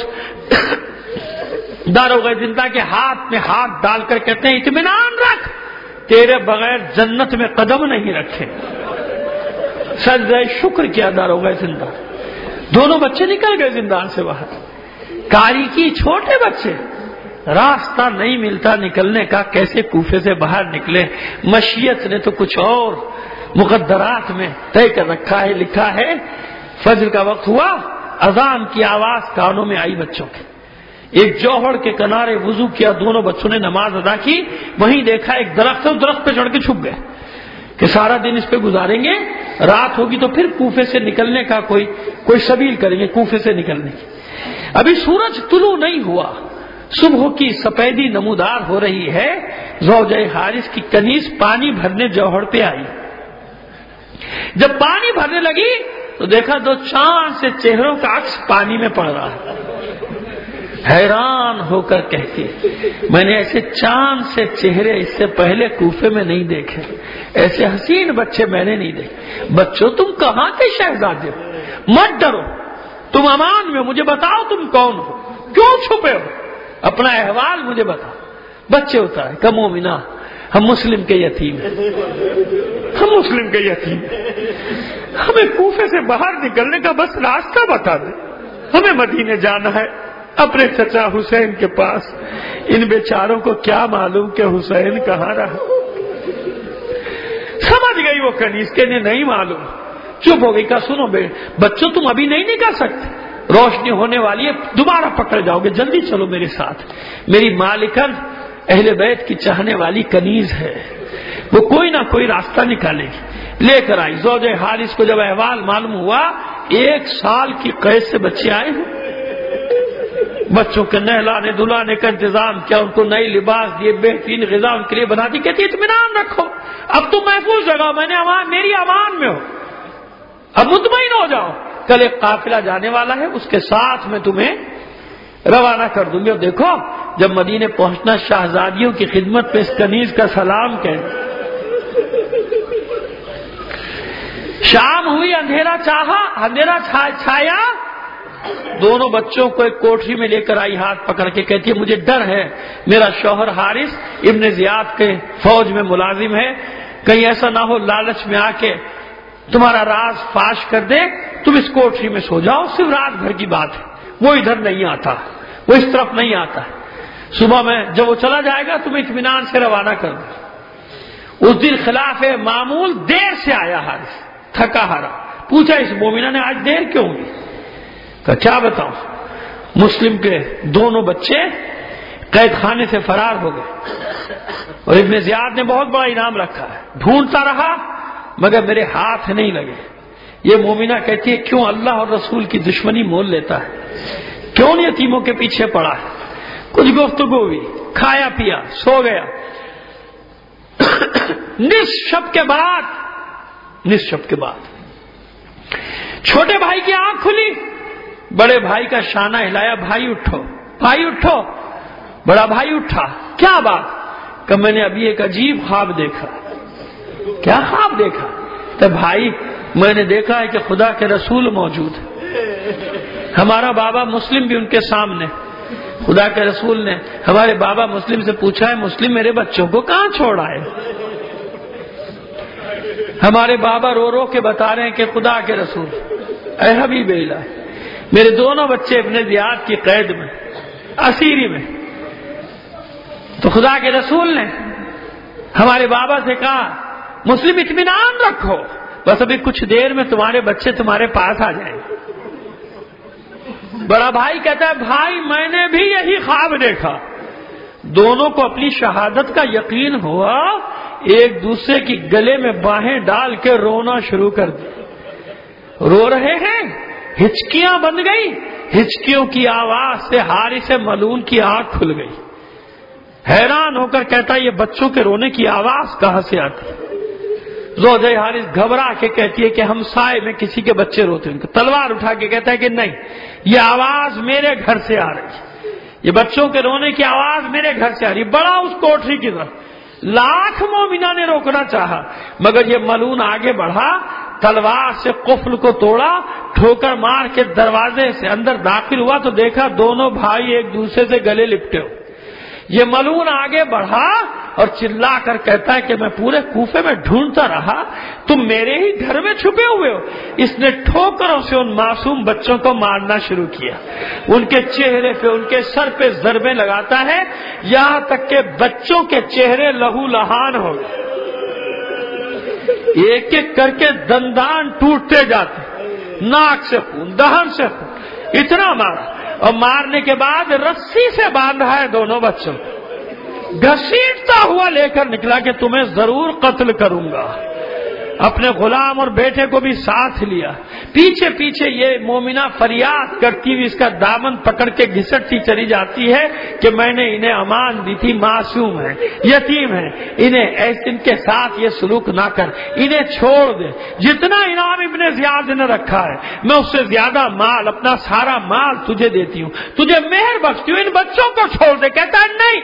داروغ زندہ کے ہاتھ میں ہاتھ ڈال کر کہتے ہیں اطمینان رکھ، تیرے بغیر جنت میں قدم نہیں رکھے۔ سجدہ شکر کیا داروغ زندہ، دونوں بچے نکل گئے زندان سے باہر، کاری کی چھوٹے بچے، راستہ نہیں ملتا نکلنے کا، کیسے کوفے سے باہر نکلے؟ مشیت نے تو کچھ اور مقدرات میں طے کر رکھا ہے، لکھا ہے فجر کا وقت ہوا، اذان کی آواز کانوں میں آئی بچوں کے، ایک جوہر کے کنارے وضو کیا، دونوں بچوں نے نماز ادا کی، وہیں دیکھا ایک درخت ہے، اس درخت پہ چڑھ کے چھپ گئے کہ سارا دن اس پہ گزاریں گے، رات ہوگی تو پھر کوفے سے نکلنے کا کوئی سبیل کریں گے، کوفے سے نکلنے کی۔ ابھی سورج طلوع نہیں ہوا، صبح کی سفیدی نمودار ہو رہی ہے، زوجہ حارث کی کنیز پانی بھرنے جوہر پہ آئی، جب پانی بھرنے لگی تو دیکھا دو چاند سے چہروں کا عکس پانی میں پڑ رہا ہے، حیران ہو کر کہتی میں نے ایسے چاند سے چہرے اس سے پہلے کوفے میں نہیں دیکھے، ایسے حسین بچے میں نے نہیں دیکھے۔ بچوں تم کہاں کے شہزادے ہو؟ مت ڈرو، تم امان میں، مجھے بتاؤ تم کون ہو، کیوں چھپے ہو، اپنا احوال مجھے بتاؤ۔ بچے ہوتا ہے کہ مومنہ ہم مسلم کے یتیم ہیں، ہم مسلم کے یتیم ہیں، ہمیں کوفے سے باہر نکلنے کا بس راستہ بتا دے، ہمیں مدینے جانا ہے اپنے چچا حسین کے پاس۔ ان بیچاروں کو کیا معلوم کہ حسین کہاں رہا، سمجھ گئی وہ کنیز کے نہیں معلوم، چپ ہو گئی، کہا سنو بچوں تم ابھی نہیں نکل سکتے، روشنی ہونے والی ہے، دوبارہ پکڑ جاؤ گے، جلدی چلو میرے ساتھ، میری مالکن اہل بیت کی چاہنے والی کنیز ہے، وہ کوئی نہ کوئی راستہ نکالے گی۔ لے کر آئی۔ زوجہ حارث کو جب احوال معلوم ہوا، 1 سال کی قید سے بچے آئے ہیں، بچوں کے نہلانے دھلانے کا انتظام کیا، ان کو نئی لباس دیے، بہترین غذا ان کے لیے بنا دی، کہتی اطمینان رکھو، اب تم محفوظ جگہ، میری امان میں ہو، اب مطمئن ہو جاؤ، کل ایک قافلہ جانے والا ہے، اس کے ساتھ میں تمہیں روانہ کر دوں گی۔ اور دیکھو جب مدینے پہنچنا، شہزادیوں کی خدمت میں اس کنیز کا سلام کہنا۔ شام ہوئی، اندھیرا چھایا، دونوں بچوں کو ایک کوٹری میں لے کر آئی، ہاتھ پکڑ کے کہتی ہے مجھے ڈر ہے، میرا شوہر حارث ابن زیاد کے فوج میں ملازم ہے، کہیں ایسا نہ ہو لالچ میں آ کے تمہارا راز فاش کر دے، تم اس کوٹری میں سو جاؤ، صرف رات بھر کی بات ہے، وہ ادھر نہیں آتا، وہ اس طرف نہیں آتا ہے، صبح میں جب وہ چلا جائے گا تم اطمینان سے روانہ کر دو۔ اس دن خلاف معمول دیر سے آیا حارث، تھکا ہارا، پوچھا اس مومنہ نے آج دیر کیوں ہوئی؟ کہ کیا بتاؤں، مسلم کے دونوں بچے قید خانے سے فرار ہو گئے، اور ابن زیاد نے بہت بڑا انعام رکھا ہے، ڈھونڈتا رہا مگر میرے ہاتھ نہیں لگے۔ یہ مومنہ کہتی ہے کیوں اللہ اور رسول کی دشمنی مول لیتا ہے، کیوں یتیموں کے پیچھے پڑا ہے؟ کچھ گفتگو ہوئی، کھایا پیا، سو گیا۔ نصف شب کے بعد چھوٹے بھائی کی آنکھ کھلی، بڑے بھائی کا شانہ ہلایا، بھائی اٹھو، بھائی اٹھو۔ بڑا بھائی اٹھا، کیا بات؟ کہ میں نے ابھی ایک عجیب خواب دیکھا۔ کیا خواب دیکھا؟ تو بھائی میں نے دیکھا ہے کہ خدا کے رسول موجود ہے، ہمارا بابا مسلم بھی ان کے سامنے۔ خدا کے رسول نے ہمارے بابا مسلم سے پوچھا ہے مسلم میرے بچوں کو کہاں چھوڑا ہے؟ ہمارے بابا رو رو کے بتا رہے ہیں کہ خدا کے رسول اے حبیب الہ، میرے دونوں بچے ابن زیاد کی قید میں، اسیری میں۔ تو خدا کے رسول نے ہمارے بابا سے کہا مسلم اطمینان رکھو، بس ابھی کچھ دیر میں تمہارے بچے تمہارے پاس آ جائیں۔ بڑا بھائی کہتا ہے بھائی میں نے بھی یہی خواب دیکھا۔ دونوں کو اپنی شہادت کا یقین ہوا، ایک دوسرے کی گلے میں باہیں ڈال کے رونا شروع کر دیا۔ رو رہے ہیں، ہچکیاں بند گئی، ہچکیوں کی آواز سے حارث ملعون کی آنکھ کھل گئی۔ حیران ہو کر کہتا ہے یہ بچوں کے رونے کی آواز کہاں سے آتی؟ زوجہ حارث گھبرا کے کہتی ہے کہ ہم سائے میں کسی کے بچے روتے ہیں۔ تلوار اٹھا کے کہتا ہے کہ نہیں، یہ آواز میرے گھر سے آ رہی ہے، یہ بچوں کے رونے کی آواز میرے گھر سے آ رہی ہے۔ بڑا اس کوٹری کی طرف، لاکھ مومنہ نے روکنا چاہا مگر یہ ملعون آگے بڑھا، تلوار سے قفل کو توڑا، ٹھوکر مار کے دروازے سے اندر داخل ہوا تو دیکھا دونوں بھائی ایک دوسرے سے گلے لپٹے ہو۔ یہ ملعون آگے بڑھا اور چلا کر کہتا ہے کہ میں پورے کوفے میں ڈھونڈتا رہا، تم میرے ہی گھر میں چھپے ہوئے ہو۔ اس نے ٹھوکروں سے ان معصوم بچوں کو مارنا شروع کیا، ان کے چہرے پہ، ان کے سر پہ ضربیں لگاتا ہے، یہاں تک کہ بچوں کے چہرے لہو لہان ہو گئے، ایک ایک کر کے دندان ٹوٹتے جاتے، ناک سے خون، دہن سے خون، اتنا مارا۔ اور مارنے کے بعد رسی سے باندھا ہے دونوں بچوں، گھسیٹتا ہوا لے کر نکلا کہ تمہیں ضرور قتل کروں گا۔ اپنے غلام اور بیٹے کو بھی ساتھ لیا، پیچھے پیچھے یہ مومنہ فریاد کرتی ہوئی اس کا دامن پکڑ کے گھسٹتی چلی جاتی ہے کہ میں نے انہیں امان دی تھی، معصوم ہیں، یتیم ہیں، ان کے ساتھ یہ سلوک نہ کر، انہیں چھوڑ دے، جتنا انعام ابن زیاد نے رکھا ہے میں اس سے زیادہ مال، اپنا سارا مال تجھے دیتی ہوں، تجھے مہر بخشتی ہوں، ان بچوں کو چھوڑ دے۔ کہتا ہے نہیں،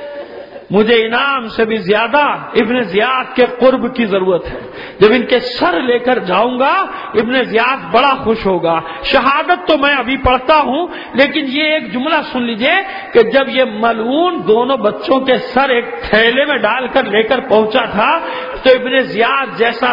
مجھے انعام سے بھی زیادہ ابن زیاد کے قرب کی ضرورت ہے، جب ان کے سر لے کر جاؤں گا ابن زیاد بڑا خوش ہوگا۔ شہادت تو میں ابھی پڑھتا ہوں، لیکن یہ ایک جملہ سن لیجئے کہ جب یہ ملعون دونوں بچوں کے سر ایک تھیلے میں ڈال کر لے کر پہنچا تھا تو ابن زیاد جیسا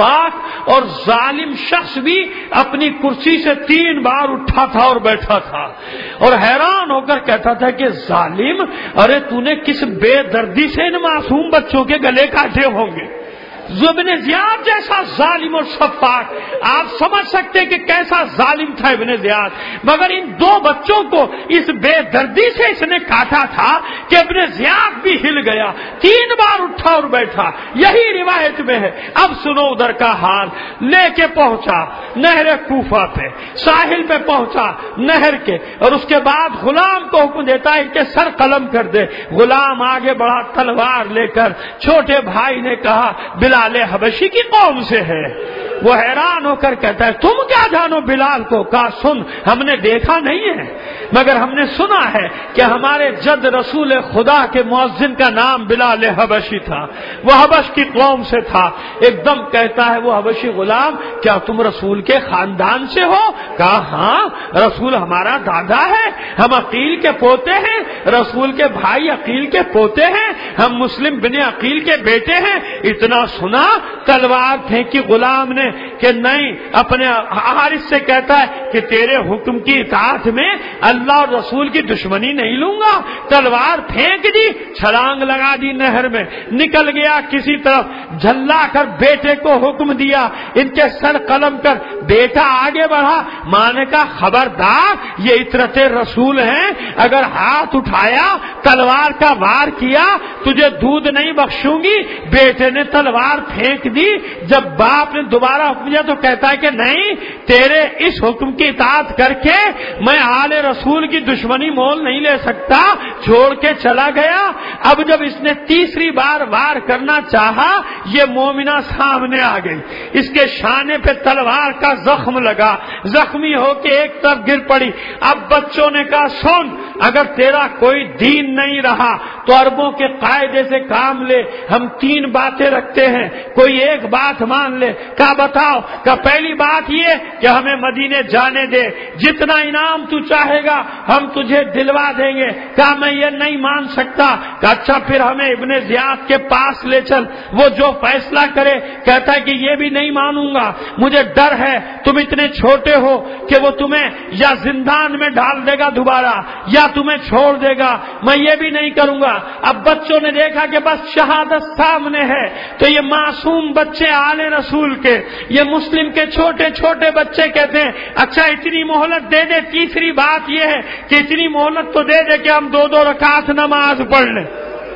سفاک اور ظالم شخص بھی اپنی کرسی سے 3 بار اٹھا تھا اور بیٹھا تھا، اور حیران ہو کر کہتا تھا کہ ظالم، ارے تو نے کس بے دردی سے ان معصوم بچوں کے گلے کاٹے ہوں گے۔ ابن زیاد جیسا ظالم اور سفاک، آپ سمجھ سکتے کہ کیسا ظالم تھا ابن زیاد، مگر ان 2 بچوں کو اس بے دردی سے اس نے کاٹا تھا کہ ابن زیاد بھی ہل گیا، 3 بار اٹھا اور بیٹھا۔ یہی روایت میں ہے۔ اب سنو ادھر کا حال، لے کے پہنچا نہر کوفہ پہ، ساحل پہ پہنچا نہر کے، اور اس کے بعد غلام کو حکم دیتا ہے کہ سر قلم کر دے۔ غلام آگے بڑھا تلوار لے کر، چھوٹے بھائی نے کہا بلال حبشی کی قوم سے ہے۔ وہ حیران ہو کر کہتا ہے تم کیا جانو بلال کو؟ کہا سن، ہم نے دیکھا نہیں ہے مگر ہم نے سنا ہے کہ ہمارے جد رسول خدا کے مؤذن کا نام بلال حبشی تھا، وہ حبش کی قوم سے تھا۔ ایک دم کہتا ہے وہ حبشی غلام کیا تم رسول کے خاندان سے ہو؟ کہا ہاں، رسول ہمارا دادا ہے، ہم عقیل کے پوتے ہیں، رسول کے بھائی عقیل کے پوتے ہیں، ہم مسلم بن عقیل کے بیٹے ہیں۔ اتنا سنا تلوار پھینکی غلام نے کہ نہیں، اپنے حارث سے کہتا ہے کہ تیرے حکم کی اطاعت میں اللہ اور رسول کی دشمنی نہیں لوں گا۔ تلوار پھینک دی، چھلانگ لگا دی نہر میں، نکل گیا کسی طرف، جھلا کر بیٹے کو حکم دیا ان کے سر قلم کر۔ بیٹا آگے بڑھا، ماں نے کہا خبردار، یہ اطرت رسول ہیں، اگر ہاتھ اٹھایا تلوار کا وار کیا تجھے دودھ نہیں بخشوں گی۔ بیٹے نے تلوار پھینک دی۔ جب باپ نے دوبارہ تمہارا حکم دیا تو کہتا ہے کہ نہیں، تیرے اس حکم کی اطاعت کر کے میں آل رسول کی دشمنی مول نہیں لے سکتا، چھوڑ کے چلا گیا۔ اب جب اس نے تیسری بار وار کرنا چاہا، یہ مومنہ سامنے آ گئی، اس کے شانے پہ تلوار کا زخم لگا، زخمی ہو کے ایک طرف گر پڑی۔ اب بچوں نے کہا سن، اگر تیرا کوئی دین نہیں رہا تو عربوں کے قاعدے سے کام لے، ہم 3 باتیں رکھتے ہیں، کوئی ایک بات مان لے۔ کہا بتاؤ؟ کہا پہلی بات یہ کہ ہمیں مدینے جانے دے، جتنا انعام تو چاہے گا ہم تجھے دلوا دیں گے۔ کہا میں یہ نہیں مان سکتا۔ کہا اچھا پھر ہمیں ابن زیاد کے پاس لے چل، وہ جو فیصلہ کرے۔ کہتا ہے کہ یہ بھی نہیں مانوں گا، مجھے ڈر ہے تم اتنے چھوٹے ہو کہ وہ تمہیں یا زندان میں ڈال دے گا دوبارہ یا تمہیں چھوڑ دے گا، میں یہ بھی نہیں کروں گا۔ اب بچوں نے دیکھا کہ بس شہادت سامنے ہے، تو یہ معصوم بچے آل رسول کے، یہ مسلم کے چھوٹے چھوٹے بچے کہتے ہیں اچھا اتنی مہلت دے دے۔ تیسری بات یہ ہے کہ اتنی مہلت تو دے دے کہ ہم 2 رکعت نماز پڑھ لیں۔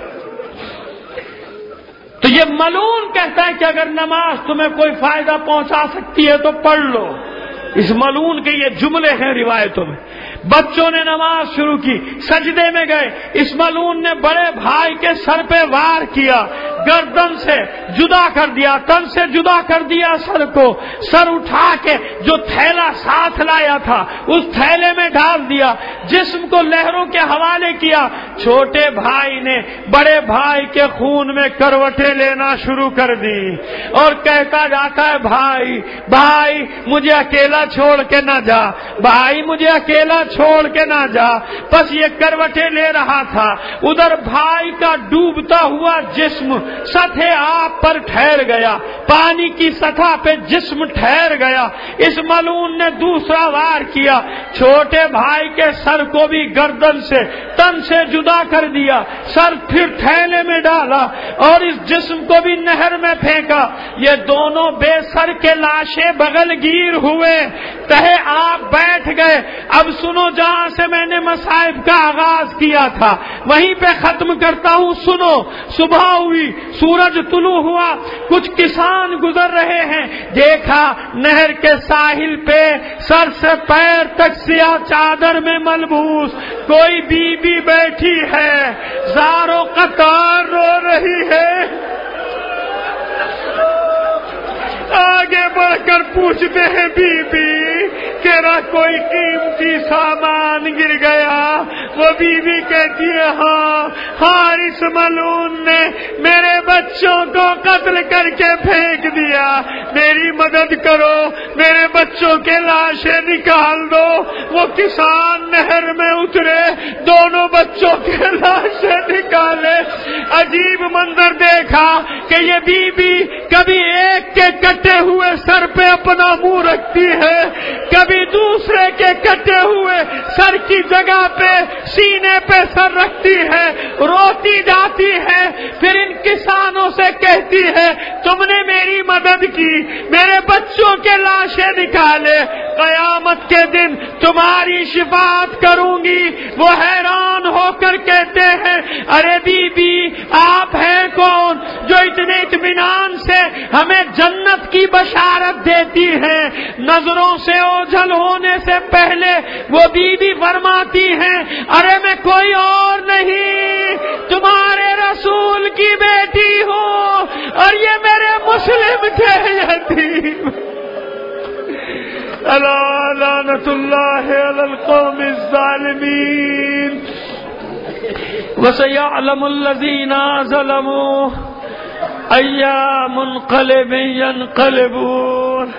تو یہ ملعون کہتا ہے کہ اگر نماز تمہیں کوئی فائدہ پہنچا سکتی ہے تو پڑھ لو۔ اس ملعون کے یہ جملے ہیں روایتوں میں۔ بچوں نے نماز شروع کی، سجدے میں گئے، اس ملعون نے بڑے بھائی کے سر پہ وار کیا، گردن سے جدا کر دیا، تن سے جدا کر دیا سر کو، سر اٹھا کے جو تھیلا ساتھ لایا تھا اس تھیلے میں ڈال دیا، جسم کو لہروں کے حوالے کیا۔ چھوٹے بھائی نے بڑے بھائی کے خون میں کروٹیں لینا شروع کر دی اور کہتا جاتا ہے بھائی بھائی مجھے اکیلا چھوڑ کے نہ جا، بھائی مجھے اکیلا چھوڑ کے نہ جا۔ بس یہ کروٹیں لے رہا تھا، ادھر بھائی کا ڈوبتا ہوا جسم سطح آب پر ٹھہر گیا، پانی کی سطح پہ جسم ٹھہر گیا۔ اس ملعون نے دوسرا وار کیا، چھوٹے بھائی کے سر کو بھی گردن سے تن سے جدا کر دیا، سر پھر تھیلے میں ڈالا اور اس جسم کو بھی نہر میں پھینکا۔ یہ دونوں بے سر کے لاشیں بغل گیر ہوئے، تہے آپ بیٹھ گئے۔ اب سنو، جہاں سے میں نے مصائب کا آغاز کیا تھا وہیں پہ ختم کرتا ہوں۔ سنو، صبح ہوئی، سورج طلوع ہوا، کچھ کسان گزر رہے ہیں، دیکھا نہر کے ساحل پہ سر سے پیر تک سیاہ چادر میں ملبوس کوئی بی بی بیٹھی ہے، زاروں قطار رو رہی ہے۔ آگے بڑھ کر پوچھتے ہیں بی بی تیرا کوئی قیمتی سامان گر گیا؟ وہ بی بی کہتی ہے ہاں اس ملعون نے میرے بچوں کو قتل کر کے پھینک دیا، میری مدد کرو، میرے بچوں کے لاشیں نکال دو۔ وہ کسان نہر میں اترے، دونوں بچوں کے لاشیں نکالے۔ عجیب منظر دیکھا کہ یہ بی بی کبھی ایک کے کٹے ہوئے سر پہ اپنا منہ رکھتی ہے، کبھی دوسرے کے کٹے ہوئے سر کی جگہ پہ سینے پہ سر رکھتی ہے، روتی جاتی ہے، پھر ان کسانوں سے کہتی ہے تم نے میری مدد کی، میرے بچوں کے لاشیں نکالے، قیامت کے دن تمہاری شفاعت کروں گی۔ وہ حیران ہو کر کہتے ہیں ارے بی بی آپ ہیں کون جو اتنے اطمینان سے ہمیں جنت کی بشارت دیتی ہے؟ نظروں سے اوجھل ہونے سے پہلے وہ بی بی فرماتی ہیں ارے میں کوئی اور نہیں، تمہارے رسول کی بیٹی ہوں اور یہ میرے مسلم تھے یتیم۔ الا لعنت اللہ علی القوم الظالمین وسيعلم الذين ظلموا أي منقلب ينقلبون۔